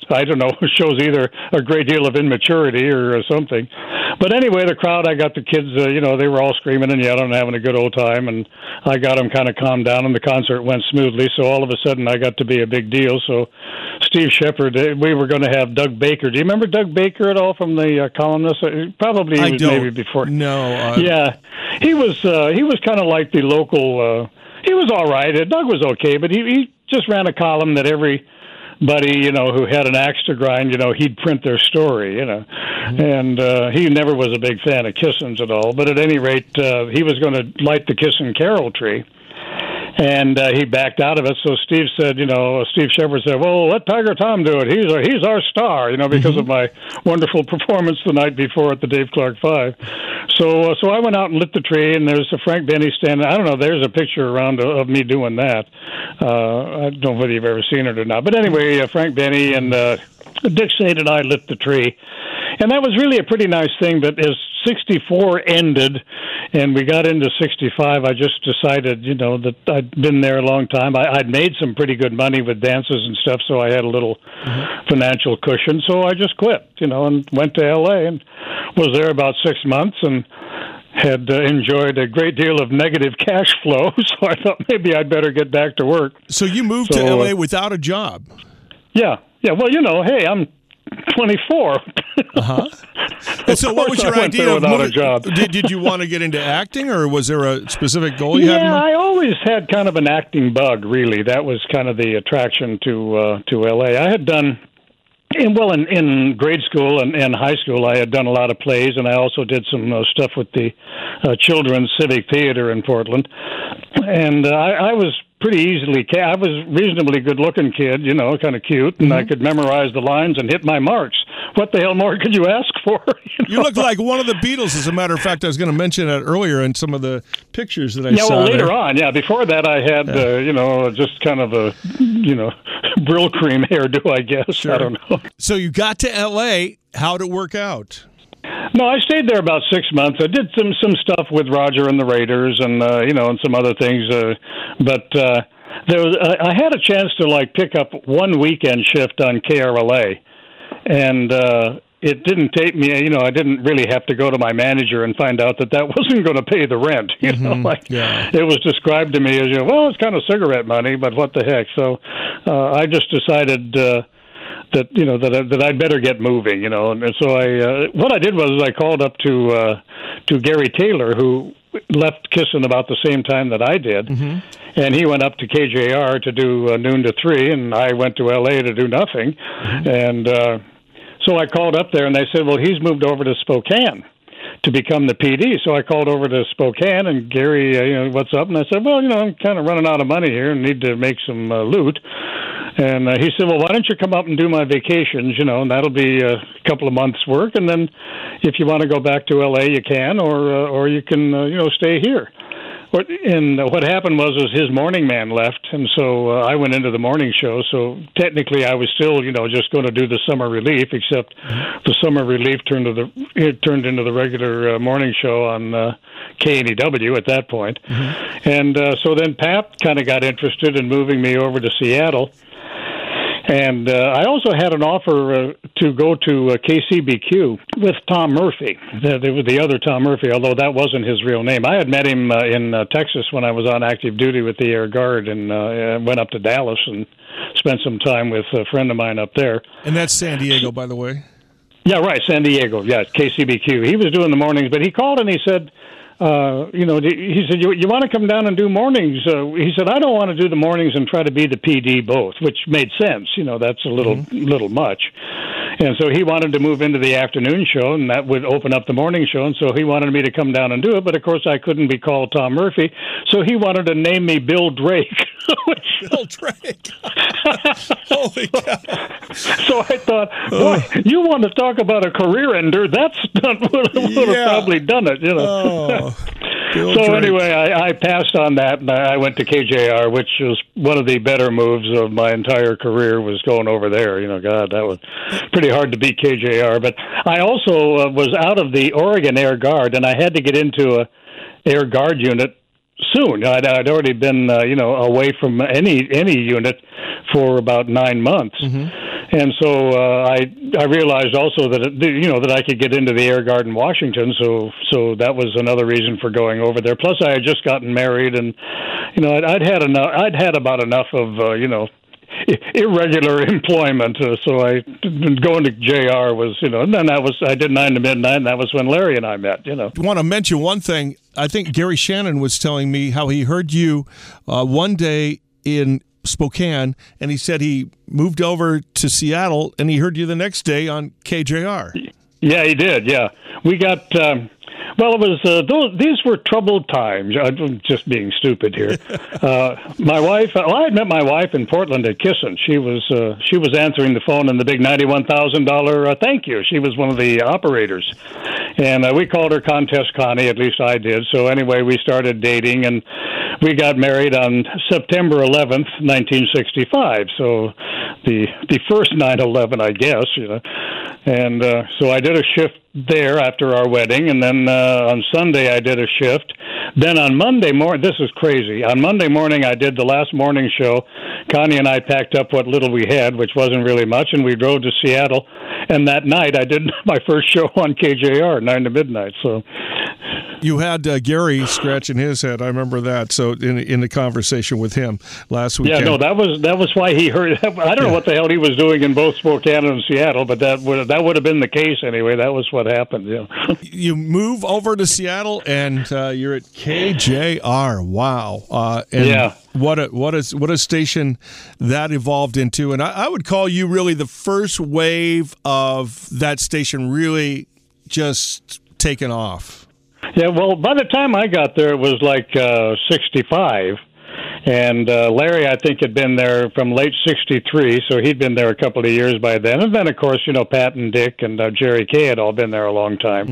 I don't know, shows either a great deal of immaturity or something. But anyway, the crowd, I got the kids, they were all screaming and yelling and having a good old time, and I got them kind of calmed down, and the concert went smoothly. So all of a sudden, I got to be a big deal. So Steve Shepard, we were going to have Doug Baker. Do you remember Doug Baker at all from the Columnist? Probably he was maybe before.
No.
Yeah, he was kind of like the local. He was all right. Doug was okay, but he just ran a column that everybody, who had an axe to grind, he'd print their story, And he never was a big fan of Kissins at all. But at any rate, he was going to light the Kissin' Carol tree. And he backed out of it. So Steve said, Steve Shepard said, well, let Tiger Tom do it. He's our star, because of my wonderful performance the night before at the Dave Clark 5. So I went out and lit the tree, and there's a Frank Benny standing. I don't know, there's a picture around of me doing that. I don't know whether you've ever seen it or not. But anyway, Frank Benny and Dick Sade and I lit the tree. And that was really a pretty nice thing, but as 64 ended and we got into 65, I just decided, that I'd been there a long time. I'd made some pretty good money with dances and stuff, so I had a little financial cushion. So I just quit, and went to L.A. and was there about 6 months and had enjoyed a great deal of negative cash flow, so I thought maybe I'd better get back to work.
So you moved to L.A. without a job?
Yeah. Well, hey, I'm 24.
And so what was your idea of moving? A job. Did you want to get into acting, or was there a specific goal you had?
Yeah, I always had kind of an acting bug, really. That was kind of the attraction to L.A. I had done, in grade school and high school, I had done a lot of plays, and I also did some stuff with the Children's Civic Theater in Portland. And I was pretty easily. I was a reasonably good-looking kid, kind of cute, and I could memorize the lines and hit my marks. What the hell more could you ask for?
You look like one of the Beatles, as a matter of fact. I was going to mention that earlier in some of the pictures that I saw.
Yeah, well, later on, before that I had, just kind of a, Brill cream hairdo, I guess. Sure. I don't know.
So you got to L.A. How'd it work out?
No, I stayed there about 6 months. I did some stuff with Roger and the Raiders, and and some other things. But I had a chance to pick up one weekend shift on KRLA, and it didn't take me. I didn't really have to go to my manager and find out that wasn't going to pay the rent. It was described to me as it's kind of cigarette money, but what the heck? So I just decided. That I'd better get moving, and so what I did was I called up to Gary Taylor, who left Kissin' about the same time that I did, and he went up to KJR to do noon to 3, and I went to LA to do nothing, and so I called up there, and they said, well, he's moved over to Spokane to become the PD. So I called over to Spokane, and Gary, what's up? And I said, well, I'm kind of running out of money here and need to make some loot. And he said, well, why don't you come up and do my vacations, and that'll be a couple of months' work. And then if you want to go back to L.A., you can, or you can, stay here. And what happened was his morning man left, and so I went into the morning show. So technically I was still, just going to do the summer relief, except the summer relief turned into the regular morning show on KNEW at that point. And so then Pap kind of got interested in moving me over to Seattle. And I also had an offer to go to KCBQ with Tom Murphy, the other Tom Murphy, although that wasn't his real name. I had met him in Texas when I was on active duty with the Air Guard, and went up to Dallas and spent some time with a friend of mine up there.
And that's San Diego, by the way?
Yeah, right, San Diego, yeah, KCBQ. He was doing the mornings, but he called and he said, he said, you want to come down and do mornings? He said, I don't want to do the mornings and try to be the PD both, which made sense. That's a little much. And so he wanted to move into the afternoon show, and that would open up the morning show. And so he wanted me to come down and do it. But, of course, I couldn't be called Tom Murphy. So he wanted to name me Bill Drake.
Bill Drake. Holy cow.
So I thought, boy, you want to talk about a career ender? That's not would have probably done it,
Oh.
So anyway, I passed on that, and I went to KJR, which was one of the better moves of my entire career, was going over there. God, that was pretty hard to beat KJR. But I also was out of the Oregon Air Guard, and I had to get into a Air Guard unit soon. I'd already been, away from any unit for about 9 months. And so I realized also that that I could get into the Air Garden, Washington. So that was another reason for going over there. Plus, I had just gotten married, and I'd had about enough of irregular employment. So going to JR was and then I did 9 to Midnight, and that was when Larry and I met.
I want to mention one thing. I think Gary Shannon was telling me how he heard you one day in Spokane, and he said he moved over to Seattle, and he heard you the next day on KJR.
Yeah, he did. Yeah, we got. Well, it was these were troubled times. I'm just being stupid here. My wife. I had met my wife in Portland at Kissin. She was answering the phone in the big $91,000 thank you. She was one of the operators, and we called her Contest Connie. At least I did. So anyway, we started dating, and we got married on September 11th, 1965. So the first 9/11, I guess. And so I did a shift there after our wedding, and then on Sunday I did a shift. Then on Monday morning, this is crazy. On Monday morning I did the last morning show. Connie and I packed up what little we had, which wasn't really much, and we drove to Seattle. And that night I did my first show on KJR, 9 to Midnight. So
you had Gary scratching his head. I remember that. So in the conversation with him last weekend.
Yeah, no, that was why he heard. I don't know what the hell he was doing in both Spokane and Seattle, but that would have been the case anyway. That was what happened. Yeah.
You move over to Seattle, and you're at KJR. Wow. And yeah. What a station that evolved into, and I would call you really the first wave of that station really just taken off.
Yeah, well, by the time I got there, it was like 65, and Larry, I think, had been there from late 63, so he'd been there a couple of years by then. And then, of course, Pat and Dick and Jerry Kay had all been there a long time.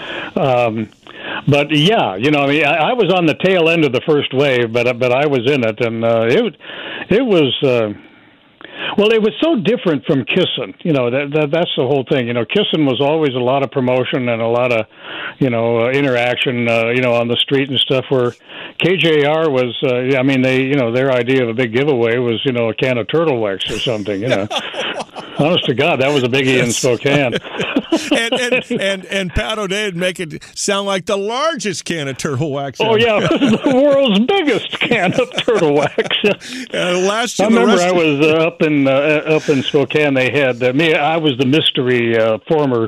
Mm-hmm. But, yeah, I was on the tail end of the first wave, but I was in it, and it was... Well, it was so different from Kissin. That's the whole thing. Kissin was always a lot of promotion and a lot of, interaction, on the street and stuff. Where KJR was, their idea of a big giveaway was, a can of Turtle Wax or something. Honest to God, that was a biggie in Spokane.
and Pat O'Day would make it sound like the largest can of Turtle Wax.
Oh yeah, the world's biggest can of Turtle Wax.
Last year,
I remember I was up in Spokane. They had me. I was the mystery former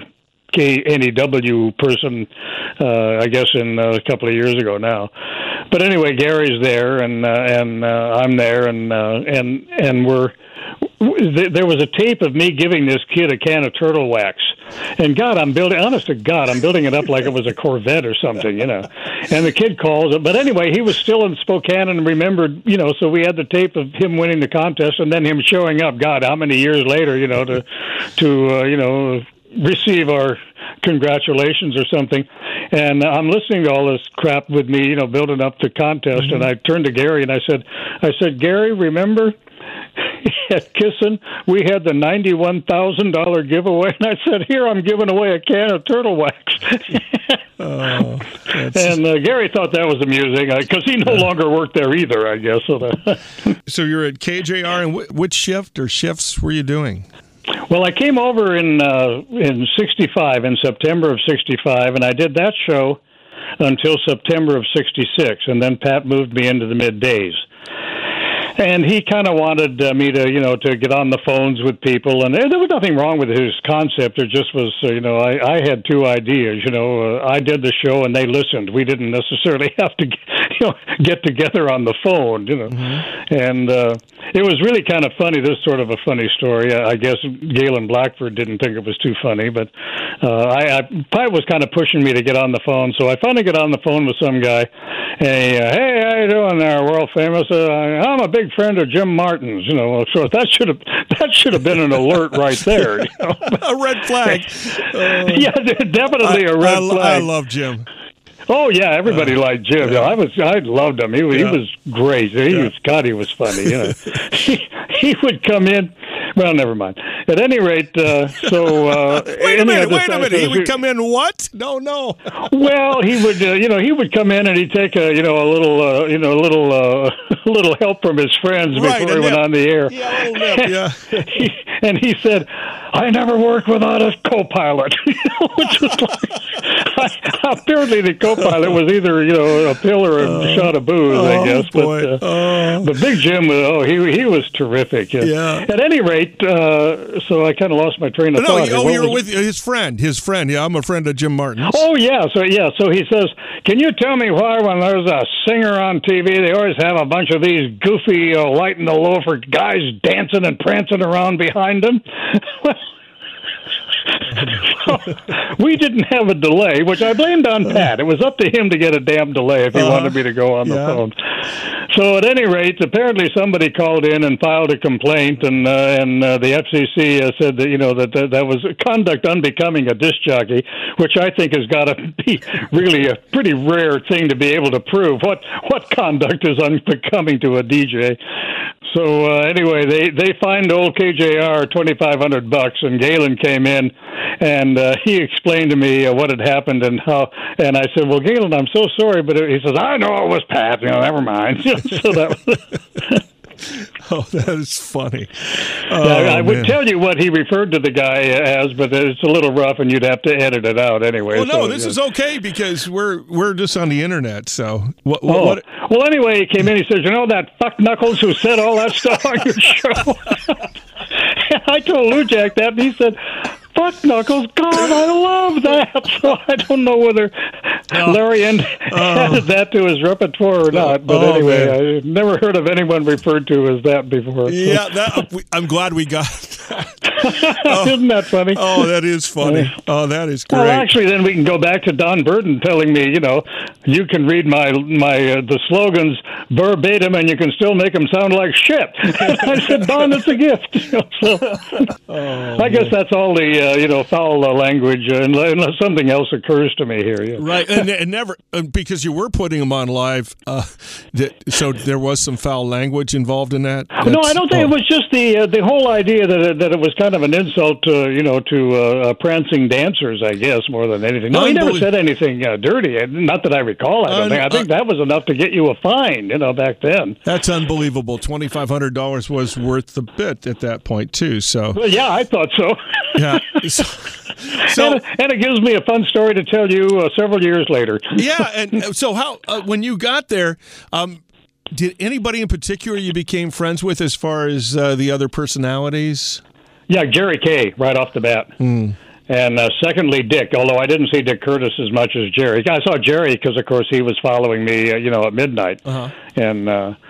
KNEW person, I guess, in a couple of years ago now. But anyway, Gary's there, and I'm there, and we're. There was a tape of me giving this kid a can of Turtle Wax. And God, honest to God, I'm building it up like it was a Corvette or something, And the kid calls it. But anyway, he was still in Spokane and remembered, so we had the tape of him winning the contest and then him showing up, God, how many years later, to receive our congratulations or something. And I'm listening to all this crap with me, building up the contest. Mm-hmm. And I turned to Gary and I said, Gary, remember at Kissin, we had the $91,000 giveaway, and I said, "Here, I'm giving away a can of Turtle Wax." And Gary thought that was amusing because he no longer worked there either, I guess.
So you're at KJR, and which shift or shifts were you doing?
Well, I came over in '65, in September of '65, and I did that show until September of '66, and then Pat moved me into the middays. And he kind of wanted me to, to get on the phones with people, and there was nothing wrong with his concept. There just was, I had two ideas. I did the show, and they listened. We didn't necessarily have to, get together on the phone, Mm-hmm. And it was really kind of funny. This is sort of a funny story. I guess Galen Blackford didn't think it was too funny, but Pat was kind of pushing me to get on the phone. So I finally get on the phone with some guy. Hey, how you doing there, world famous? I'm a big friend of Jim Martin's, so that should have been an alert right there.
A red flag.
Yeah, definitely a red flag.
I love Jim.
Oh yeah, everybody liked Jim. Yeah. I loved him. He was great. He was funny. He would come in. Well, never mind. At any rate,
wait a minute. He would come in what? No.
Well, he would. He would come in and he'd take a little help from his friends before he went on the air.
Yeah, a little nip, yeah.
And he said, "I never work without a co-pilot." Which was like, apparently the co-pilot was either a pill or a shot of booze, I guess.
Boy.
But Big Jim, he was terrific.
Yeah.
At any rate, so I kind of lost my train of thought.
You were with his friend. Yeah, I'm a friend of Jim Martin's.
Oh yeah, so he says, "Can you tell me why when there's a singer on TV, they always have a bunch of these goofy light in the loafer guys dancing and prancing around behind them?" We didn't have a delay, which I blamed on Pat. It was up to him to get a damn delay if he wanted me to go on the phone. So at any rate, apparently somebody called in and filed a complaint, and the FCC said that that was conduct unbecoming a disc jockey, which I think has got to be really a pretty rare thing to be able to prove. What conduct is unbecoming to a DJ? So anyway, they fined old KJR $2,500, and Galen came in, and he explained to me what had happened and how. And I said, "Well, Galen, I'm so sorry," but he says, "I know it was Pat. Never mind." So that was.
Oh, that is funny.
I would tell you what he referred to the guy as, but it's a little rough, and you'd have to edit it out anyway.
Well, no, this is okay because we're just on the internet. So what?
Well, anyway, he came in. He says, "That fuck Knuckles who said all that stuff on your show." And I told Lou Jack that, and he said, "Fuck Knuckles, God, I love that." So I don't know whether Larry added that to his repertoire or not. But anyway, man. I've never heard of anyone referred to as that before.
Yeah, I'm glad we got that.
Isn't that funny?
Oh, that is funny. Oh, that is great.
Well, actually, then we can go back to Don Burton telling me, you can read the slogans verbatim and you can still make them sound like shit. I said, "Don, it's a gift." I guess that's all the foul language, unless something else occurs to me here. Yeah.
Right, and never because you were putting them on live. So there was some foul language involved in that.
No, I don't think it was just the whole idea that it was kind of an insult to prancing dancers, I guess, more than anything. No, he never said anything dirty. Not that I recall. I think that was enough to get you a fine, back then.
That's unbelievable. $2,500 was worth the bit at that point too. So
well, yeah, I thought so.
Yeah. So
and it gives me a fun story to tell you several years later.
Yeah, and so how when you got there, did anybody in particular you became friends with as far as the other personalities? Yeah,
Jerry Kay right off the bat. And secondly, Dick, although I didn't see Dick Curtis as much as Jerry. I saw Jerry because, of course, he was following me, at midnight. Uh-huh. And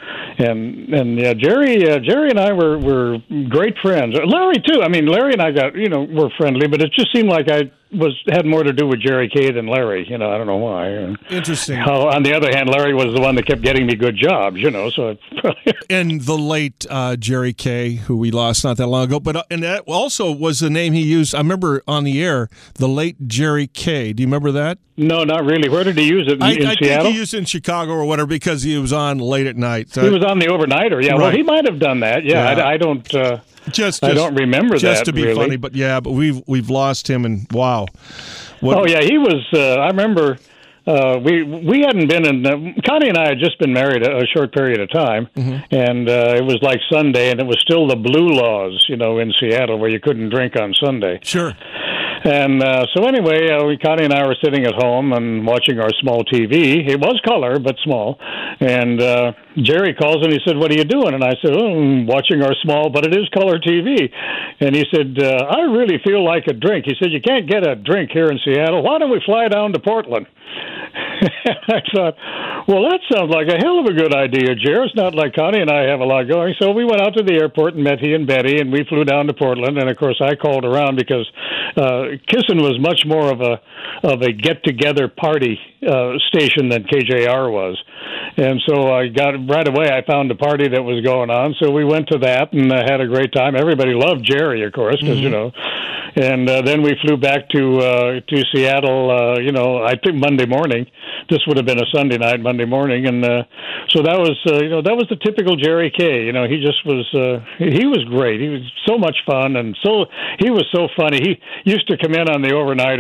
Jerry and I were great friends. Larry, too. I mean, Larry and I were friendly, but it just seemed like I had more to do with Jerry Kay than Larry. I don't know why.
Interesting.
How, on the other hand, Larry was the one that kept getting me good jobs, so.
And the late Jerry Kay, who we lost not that long ago, and that also was the name he used. I remember on the air, the late Jerry Kay. Do you remember that?
No, not really. Where did he use it? In Seattle?
I think he used it in Chicago or whatever because he was on late at night.
So he was on the overnighter. Yeah, right. Well, he might have done that. Yeah. I don't. I don't remember
just
that.
To be
really
funny, but we've lost him, and wow.
Oh yeah, he was. I remember. We hadn't been in. Connie and I had just been married a short period of time, mm-hmm. and it was like Sunday, and it was still the blue laws, in Seattle, where you couldn't drink on Sunday.
Sure.
And so anyway, Connie and I were sitting at home and watching our small TV. It was color, but small. And Jerry calls and he said, "What are you doing?" And I said, I'm watching our small, but it is color TV. And he said, "I really feel like a drink." He said, "You can't get a drink here in Seattle. Why don't we fly down to Portland?" I thought, well, that sounds like a hell of a good idea, Jerry. It's not like Connie and I have a lot going. So we went out to the airport and met he and Betty, and we flew down to Portland. And, of course, I called around because Kissin was much more of a get-together party station than KJR was. And so right away I found a party that was going on. So we went to that and had a great time. Everybody loved Jerry, of course, because, mm-hmm. And then we flew back to Seattle, I think Monday morning. This would have been a Sunday night, Monday morning. And so that was, that was the typical Jerry Kay. He just was, he was great. He was so much fun. And he was so funny. He used to come in on the overnighter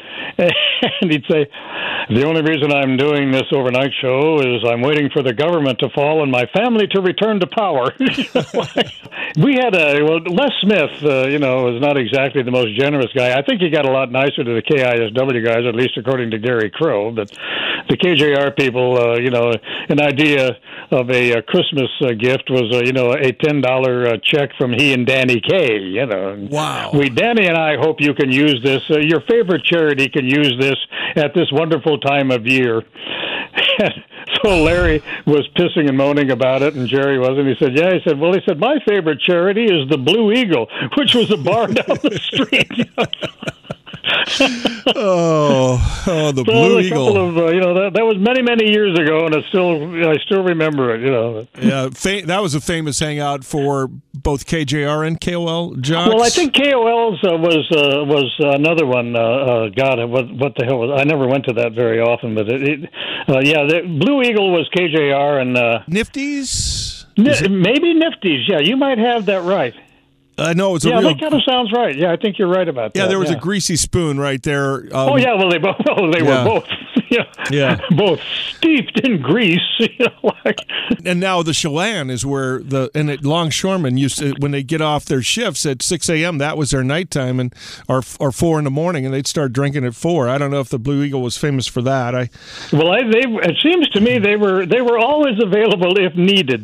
And he'd say, the only reason I'm doing this overnight show is I'm waiting for the government to fall and my family to return to power. We had Les Smith, was not exactly the most generous guy. I think he got a lot nicer to the KISW guys, at least according to Gary Crow. But the KJR people, an idea of a Christmas gift was, a $10 check from he and Danny Kaye.
Wow.
Danny and I hope you can use this. Your favorite charity can use this at this wonderful time of year. So Larry was pissing and moaning about it, and Jerry wasn't. He said, yeah. He said, my favorite charity is the Blue Eagle, which was a bar down the street.
The Blue Eagle.
That was many, many years ago, and I still remember it.
Yeah, that was a famous hangout for both KJR and KOL jocks.
Well, I think KOL's was another one. God, what the hell was? I never went to that very often, but the Blue Eagle was KJR and
Nifty's.
Maybe Nifty's. Yeah, you might have that right.
I know it's
that kind of sounds right. Yeah, I think you're right about that.
Yeah, there was a greasy spoon right there.
They were both. Both steeped in grease.
And now the Chelan is where longshoremen used to, when they get off their shifts at 6 a.m., that was their nighttime, or 4 in the morning, and they'd start drinking at 4. I don't know if the Blue Eagle was famous for that.
It seems to me they were always available if needed.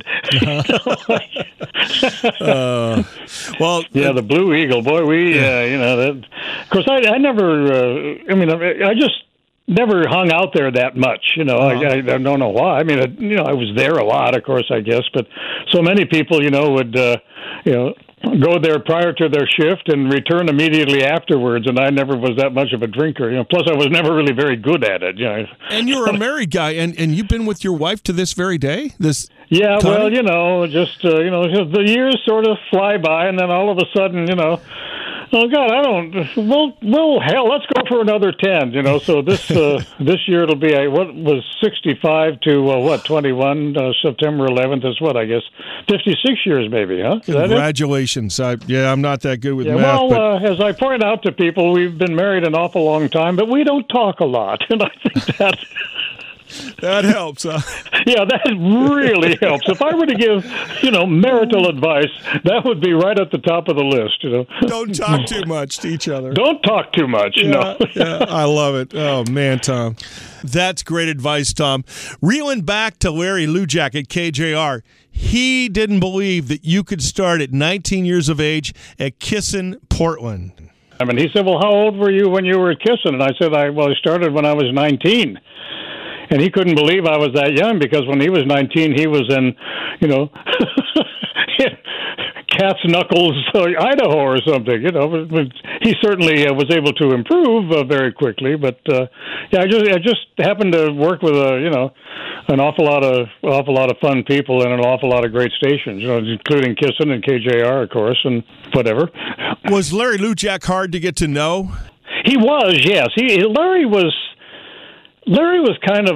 The Blue Eagle, boy, of course, I never, I just never hung out there that much, I don't know why. I I was there a lot, of course, I guess, but so many people, would, go there prior to their shift and return immediately afterwards, and I never was that much of a drinker. Plus, I was never really very good at it.
And you're a married guy, and you've been with your wife to this very day?
Yeah, well, the years sort of fly by, and then all of a sudden, oh God, let's go for another 10. So this year it'll be what was 65 to 21 September 11th is what, I guess 56 years maybe, huh?
Congratulations. I'm not that good with math.
Well,
but
as I point out to people, we've been married an awful long time, but we don't talk a lot, and I think that.
That helps, huh?
Yeah, that really helps. If I were to give, marital advice, that would be right at the top of the list,
Don't talk too much to each other.
Don't talk too much,
yeah, I love it. Oh, man, Tom. That's great advice, Tom. Reeling back to Larry Lujack at KJR, he didn't believe that you could start at 19 years of age at Kissin, Portland.
He said, well, how old were you when you were at Kissin? And I said, I started when I was 19. And he couldn't believe I was that young because when he was 19, he was in, Cat's Knuckles, Idaho or something. He certainly was able to improve very quickly. But I just happened to work with an awful lot of fun people and an awful lot of great stations, including Kissin and KJR, of course, and whatever.
Was Larry Lujack hard to get to know?
He was, yes. Larry was kind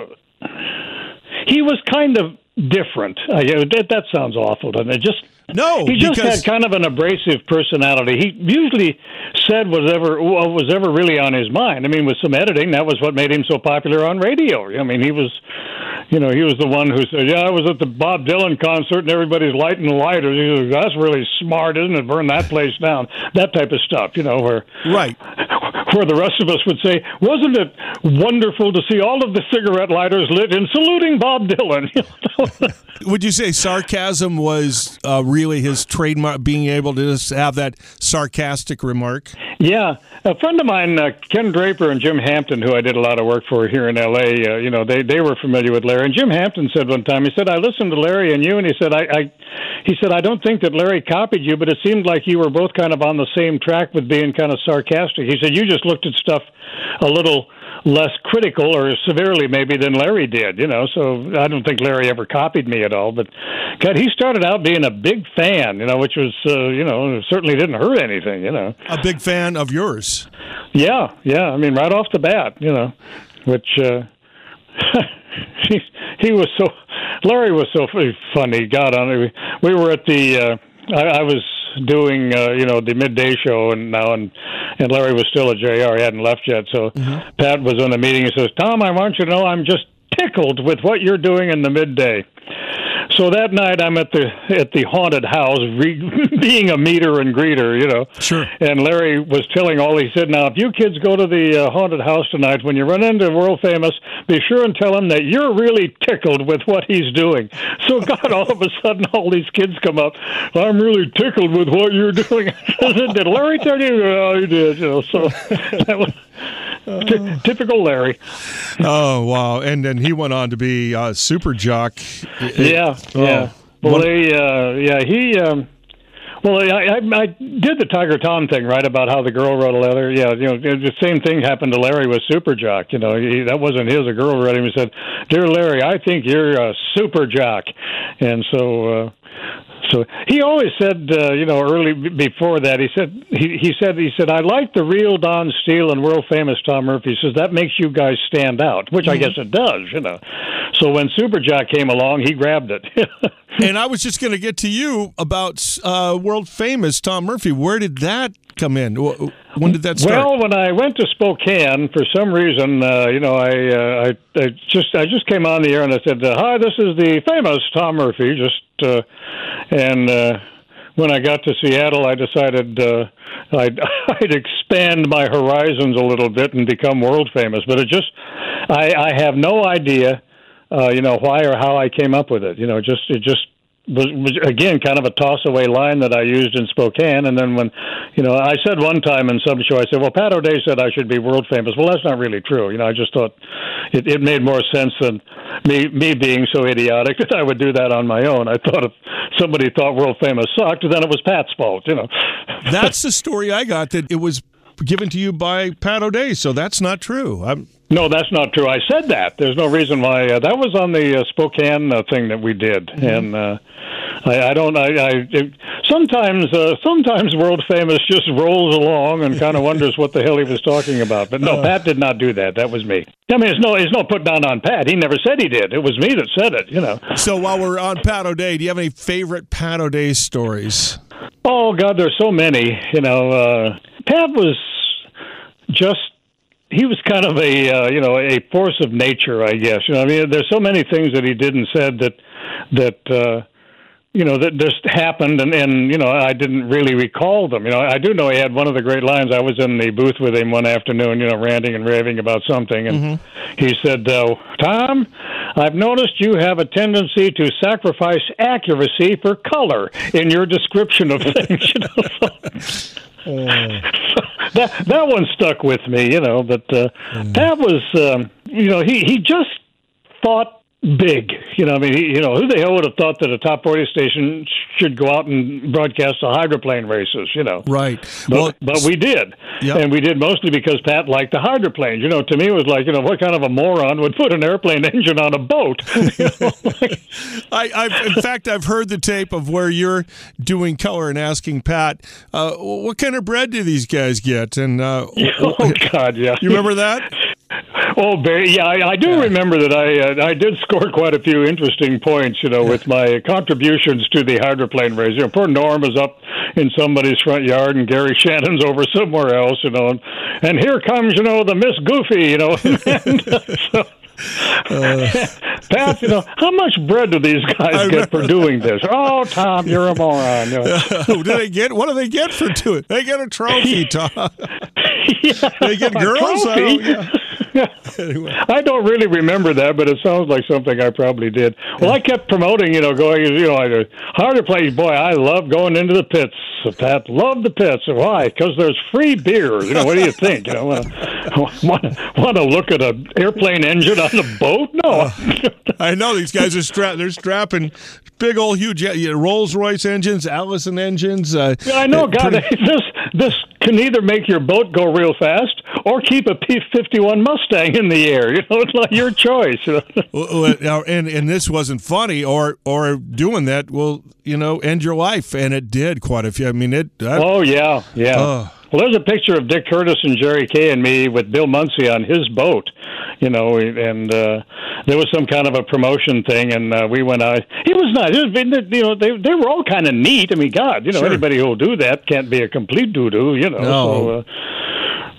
of different. That sounds awful, doesn't it? He just had kind of an abrasive personality. He usually said whatever was ever really on his mind. With some editing, that was what made him so popular on radio. He was the one who said, I was at the Bob Dylan concert and everybody's lighting the lighters. He goes, that's really smart, isn't it? Burn that place down. That type of stuff, where the rest of us would say, wasn't it wonderful to see all of the cigarette lighters lit in saluting Bob Dylan?
Would you say sarcasm was really his trademark, being able to just have that sarcastic remark?
Yeah. A friend of mine, Ken Draper and Jim Hampton, who I did a lot of work for here in L.A., they were familiar with Larry. And Jim Hampton said one time, he said, I listened to Larry and you, and he said, I don't think that Larry copied you, but it seemed like you were both kind of on the same track with being kind of sarcastic. He said, you just looked at stuff a little less critical or severely maybe than Larry did, so I don't think Larry ever copied me at all, but God, he started out being a big fan, which was, certainly didn't hurt anything,
A big fan of yours.
Yeah, right off the bat, which, Larry was so funny, God, we were at the, I was doing, the midday show and and Larry was still at JR. He hadn't left yet. So Pat was in a meeting. He says, "Tom, I want you to know I'm just tickled with what you're doing in the midday." So that night, I'm at the haunted house, being a meter and greeter, you know.
Sure.
And Larry was telling all. He said, "Now, if you kids go to the haunted house tonight, when you run into World Famous, be sure and tell him that you're really tickled with what he's doing." So, God, all of a sudden, all these kids come up. "I'm really tickled with what you're doing." Did Larry tell you? Oh, he did. You know. So that was. Typical Larry.
Oh, wow. And then he went on to be Super Jock.
Yeah. Well, I did the Tiger Tom thing, right, about how the girl wrote a letter. Yeah, you know, the same thing happened to Larry with Super Jock. You know, that wasn't his. A girl wrote him and said, "Dear Larry, I think you're a super jock." And so he always said, early before that, he said, "I like the real Don Steele and world famous Tom Murphy." He says, "That makes you guys stand out," which I guess it does, you know. So when Super Jock came along, he grabbed it.
And I was just going to get to you about world famous Tom Murphy. Where did that come in? When did that start?
Well, when I went to Spokane, for some reason, I just came on the air and I said, "Hi, this is the famous Tom Murphy." And when I got to Seattle, I decided I'd expand my horizons a little bit and become world famous. But I have no idea, why or how I came up with it. You know, it just was again kind of a toss-away line that I used in Spokane. And then when, I said one time in some show, I said, "Well, Pat O'Day said I should be world famous." Well, that's not really true. You know, I just thought it made more sense than me being so idiotic that I would do that on my own. I thought if somebody thought world famous sucked, then it was Pat's fault, you know.
That's the story I got, that it was given to you by Pat O'Day, so that's not true.
No, that's not true. I said that. There's no reason why. That was on the Spokane thing that we did, and sometimes world famous just rolls along and kind of wonders what the hell he was talking about. But no, Pat did not do that. That was me. I mean, it's no put down on Pat. He never said he did. It was me that said it. You know.
So while we're on Pat O'Day, do you have any favorite Pat O'Day stories?
Oh God, there's so many. You know, Pat was just. He was kind of a force of nature, I guess. You know, I mean, there's so many things that he did and said that just happened, and I didn't really recall them. You know, I do know he had one of the great lines. I was in the booth with him one afternoon, ranting and raving about something, and he said, "Tom, I've noticed you have a tendency to sacrifice accuracy for color in your description of things." That one stuck with me, but Pat was, he just thought big. I mean, who the hell would have thought that a top 40 station should go out and broadcast the hydroplane races,
Right.
But we did. Yep. And we did mostly because Pat liked the hydroplanes. To me it was like, what kind of a moron would put an airplane engine on a boat?
I've heard the tape of where you're doing color and asking Pat, what kind of bread do these guys get? And
oh, God, yeah.
You remember that?
Oh, yeah, I do remember that I did score quite a few interesting points, with my contributions to the hydroplane race. Poor Norm was up in somebody's front yard, and Gary Shannon's over somewhere else, and here comes, the Miss Goofy, Pat, how much bread do these guys get for doing this? Oh, Tom, you're a moron.
What do they get for doing it? They get a trophy, Tom.
Yeah,
they get girls.
Anyway. I don't really remember that, but it sounds like something I probably did. Well, I kept promoting, going, harder plays. Boy, I love going into the pits. Pat loved the pits. Why? Because there's free beer. What do you think? Want to look at an airplane engine on a boat? No.
I know these guys are they're strapping big old huge Rolls-Royce engines, Allison engines.
Yeah, I know. God, this can either make your boat go real fast or keep a P-51 Mustang in the air. It's like your choice.
And this wasn't funny, or doing that will end your life, and it did quite a few. I mean,
oh yeah. Well, there's a picture of Dick Curtis and Jerry Kay and me with Bill Muncie on his boat, and there was some kind of a promotion thing, and we went out. It was nice. They were all kind of neat. I mean, God, sure. Anybody who'll do that can't be a complete doo-doo,
No.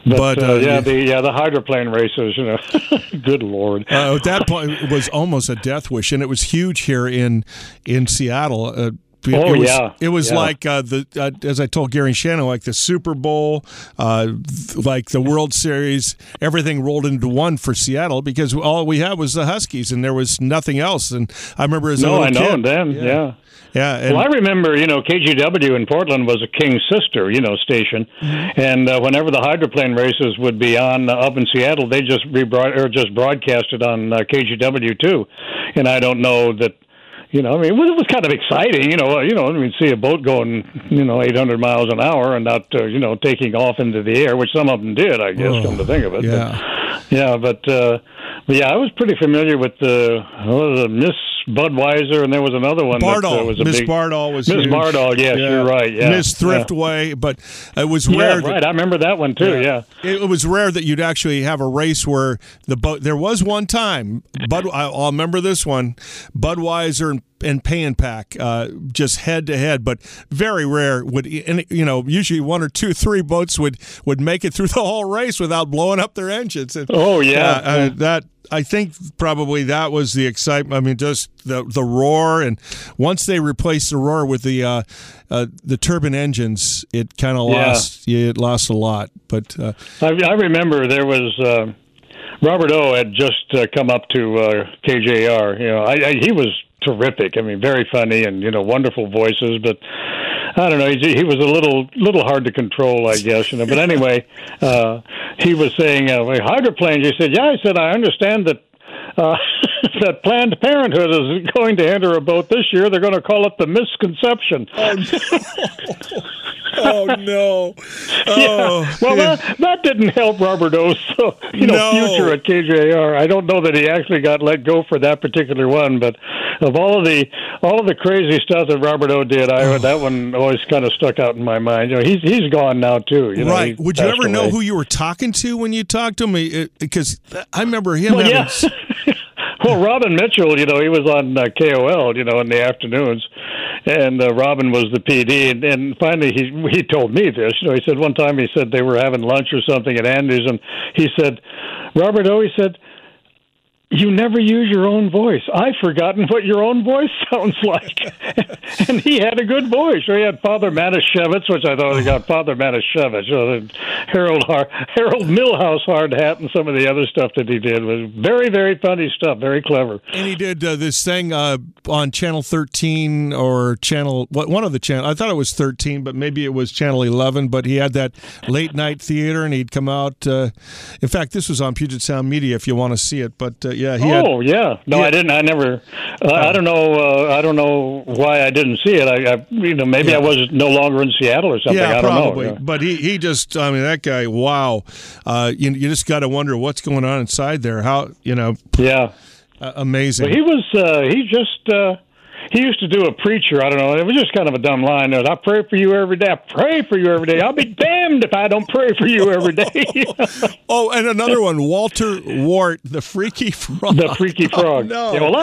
But the hydroplane races, good Lord.
At that point, it was almost a death wish, and it was huge here in Seattle. It was like as I told Gary Shannon, like the Super Bowl, like the World Series, everything rolled into one for Seattle because all we had was the Huskies, and there was nothing else. And I remember as a little kid,
them, yeah. Well, I remember, KGW in Portland was a King's Sister, station, and whenever the hydroplane races would be on up in Seattle, they just broadcast it on KGW too, and I don't know that. It was kind of exciting, see a boat going, 800 miles an hour and not, taking off into the air, which some of them did, I guess, come to think of it.
Yeah.
But I was pretty familiar with the Miss Budweiser, and there was another one.
Bardall. Miss Bardall was
Miss
huge.
Bardall, yes, you're right. Yeah.
Miss Thriftway, but it was rare.
Yeah, right. I remember that one too. Yeah.
It was rare that you'd actually have a race where the boat. There was one time, I'll remember this one, Budweiser and Pay and Pack, just head to head, but very rare usually 1 or 2, 3 boats would make it through the whole race without blowing up their engines. And, I think probably that was the excitement. I mean, just the roar, and once they replaced the roar with the turbine engines, it kind of lost. Yeah, it lost a lot. But
I remember there was Robert O had just come up to KJR. He was terrific. I mean, very funny and wonderful voices, but. I don't know. He was a little hard to control, I guess. But anyway, he was saying hydroplanes. He said, "Yeah." I said, "I understand that that Planned Parenthood is going to enter a boat this year. They're going to call it the Misconception."
Oh no!
Oh, well, that didn't help Robert O's future at KJR. I don't know that he actually got let go for that particular one, but of all of the crazy stuff that Robert O did, that one always kind of stuck out in my mind. He's gone now too.
Right? Would you ever know who you were talking to when you talked to him? Because I remember him.
Well, Robin Mitchell, he was on KOL, in the afternoons, and Robin was the PD. And finally, he told me this. He said one time they were having lunch or something at Andy's, and he said, Robert O, he said, "You never use your own voice. I've forgotten what your own voice sounds like." And he had a good voice. He had Father Manischewitz, which I thought he got Father Manischewitz. Harold Milhouse hard hat and some of the other stuff that he did was very, very funny stuff, very clever.
And he did this thing on Channel 13 or one of the channels. I thought it was 13, but maybe it was Channel 11. But he had that late night theater, and he'd come out. In fact, this was on Puget Sound Media if you want to see it. But yeah. No, I didn't. I never. I don't know. I don't know why I didn't see it. Maybe I was no longer in Seattle or something. Yeah,
I don't
probably.
know.
But he just. I mean, that guy. Wow. You just got to wonder what's going on inside there. How
Yeah.
Amazing.
But he was. He just. He used to do a preacher. I don't know. It was just kind of a dumb line. I pray for you every day. I pray for you every day. I'll be damned if I don't pray for you every day.
Oh, and another one, Walter Wart, the Freaky Frog.
The Freaky Frog.
Oh, no.
Yeah, well,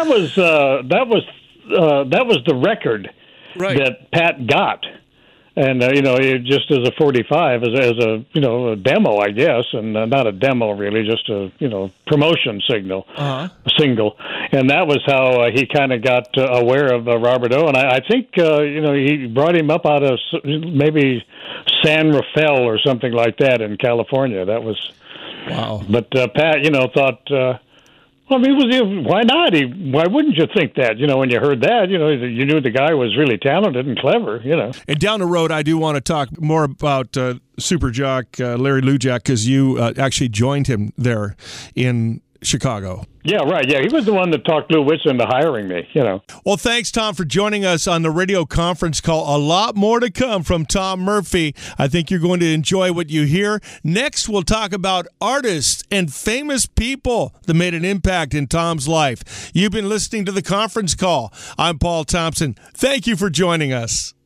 that was the record that Pat got. And, just as a 45, as a demo, I guess, and not a demo really, just a, promotion single. And that was how he kind of got aware of Robert O. And I think, he brought him up out of maybe San Rafael or something like that in California. That was,
wow.
But Pat, thought, why not? Why wouldn't you think that? When you heard that, you knew the guy was really talented and clever.
And down the road, I do want to talk more about Super Jock Larry Lujack because you actually joined him there in Chicago.
Yeah, right. Yeah, he was the one that talked Lou Witz into hiring me,
Well, thanks, Tom, for joining us on the radio conference call. A lot more to come from Tom Murphy. I think you're going to enjoy what you hear. Next, we'll talk about artists and famous people that made an impact in Tom's life. You've been listening to the conference call. I'm Paul Thompson. Thank you for joining us.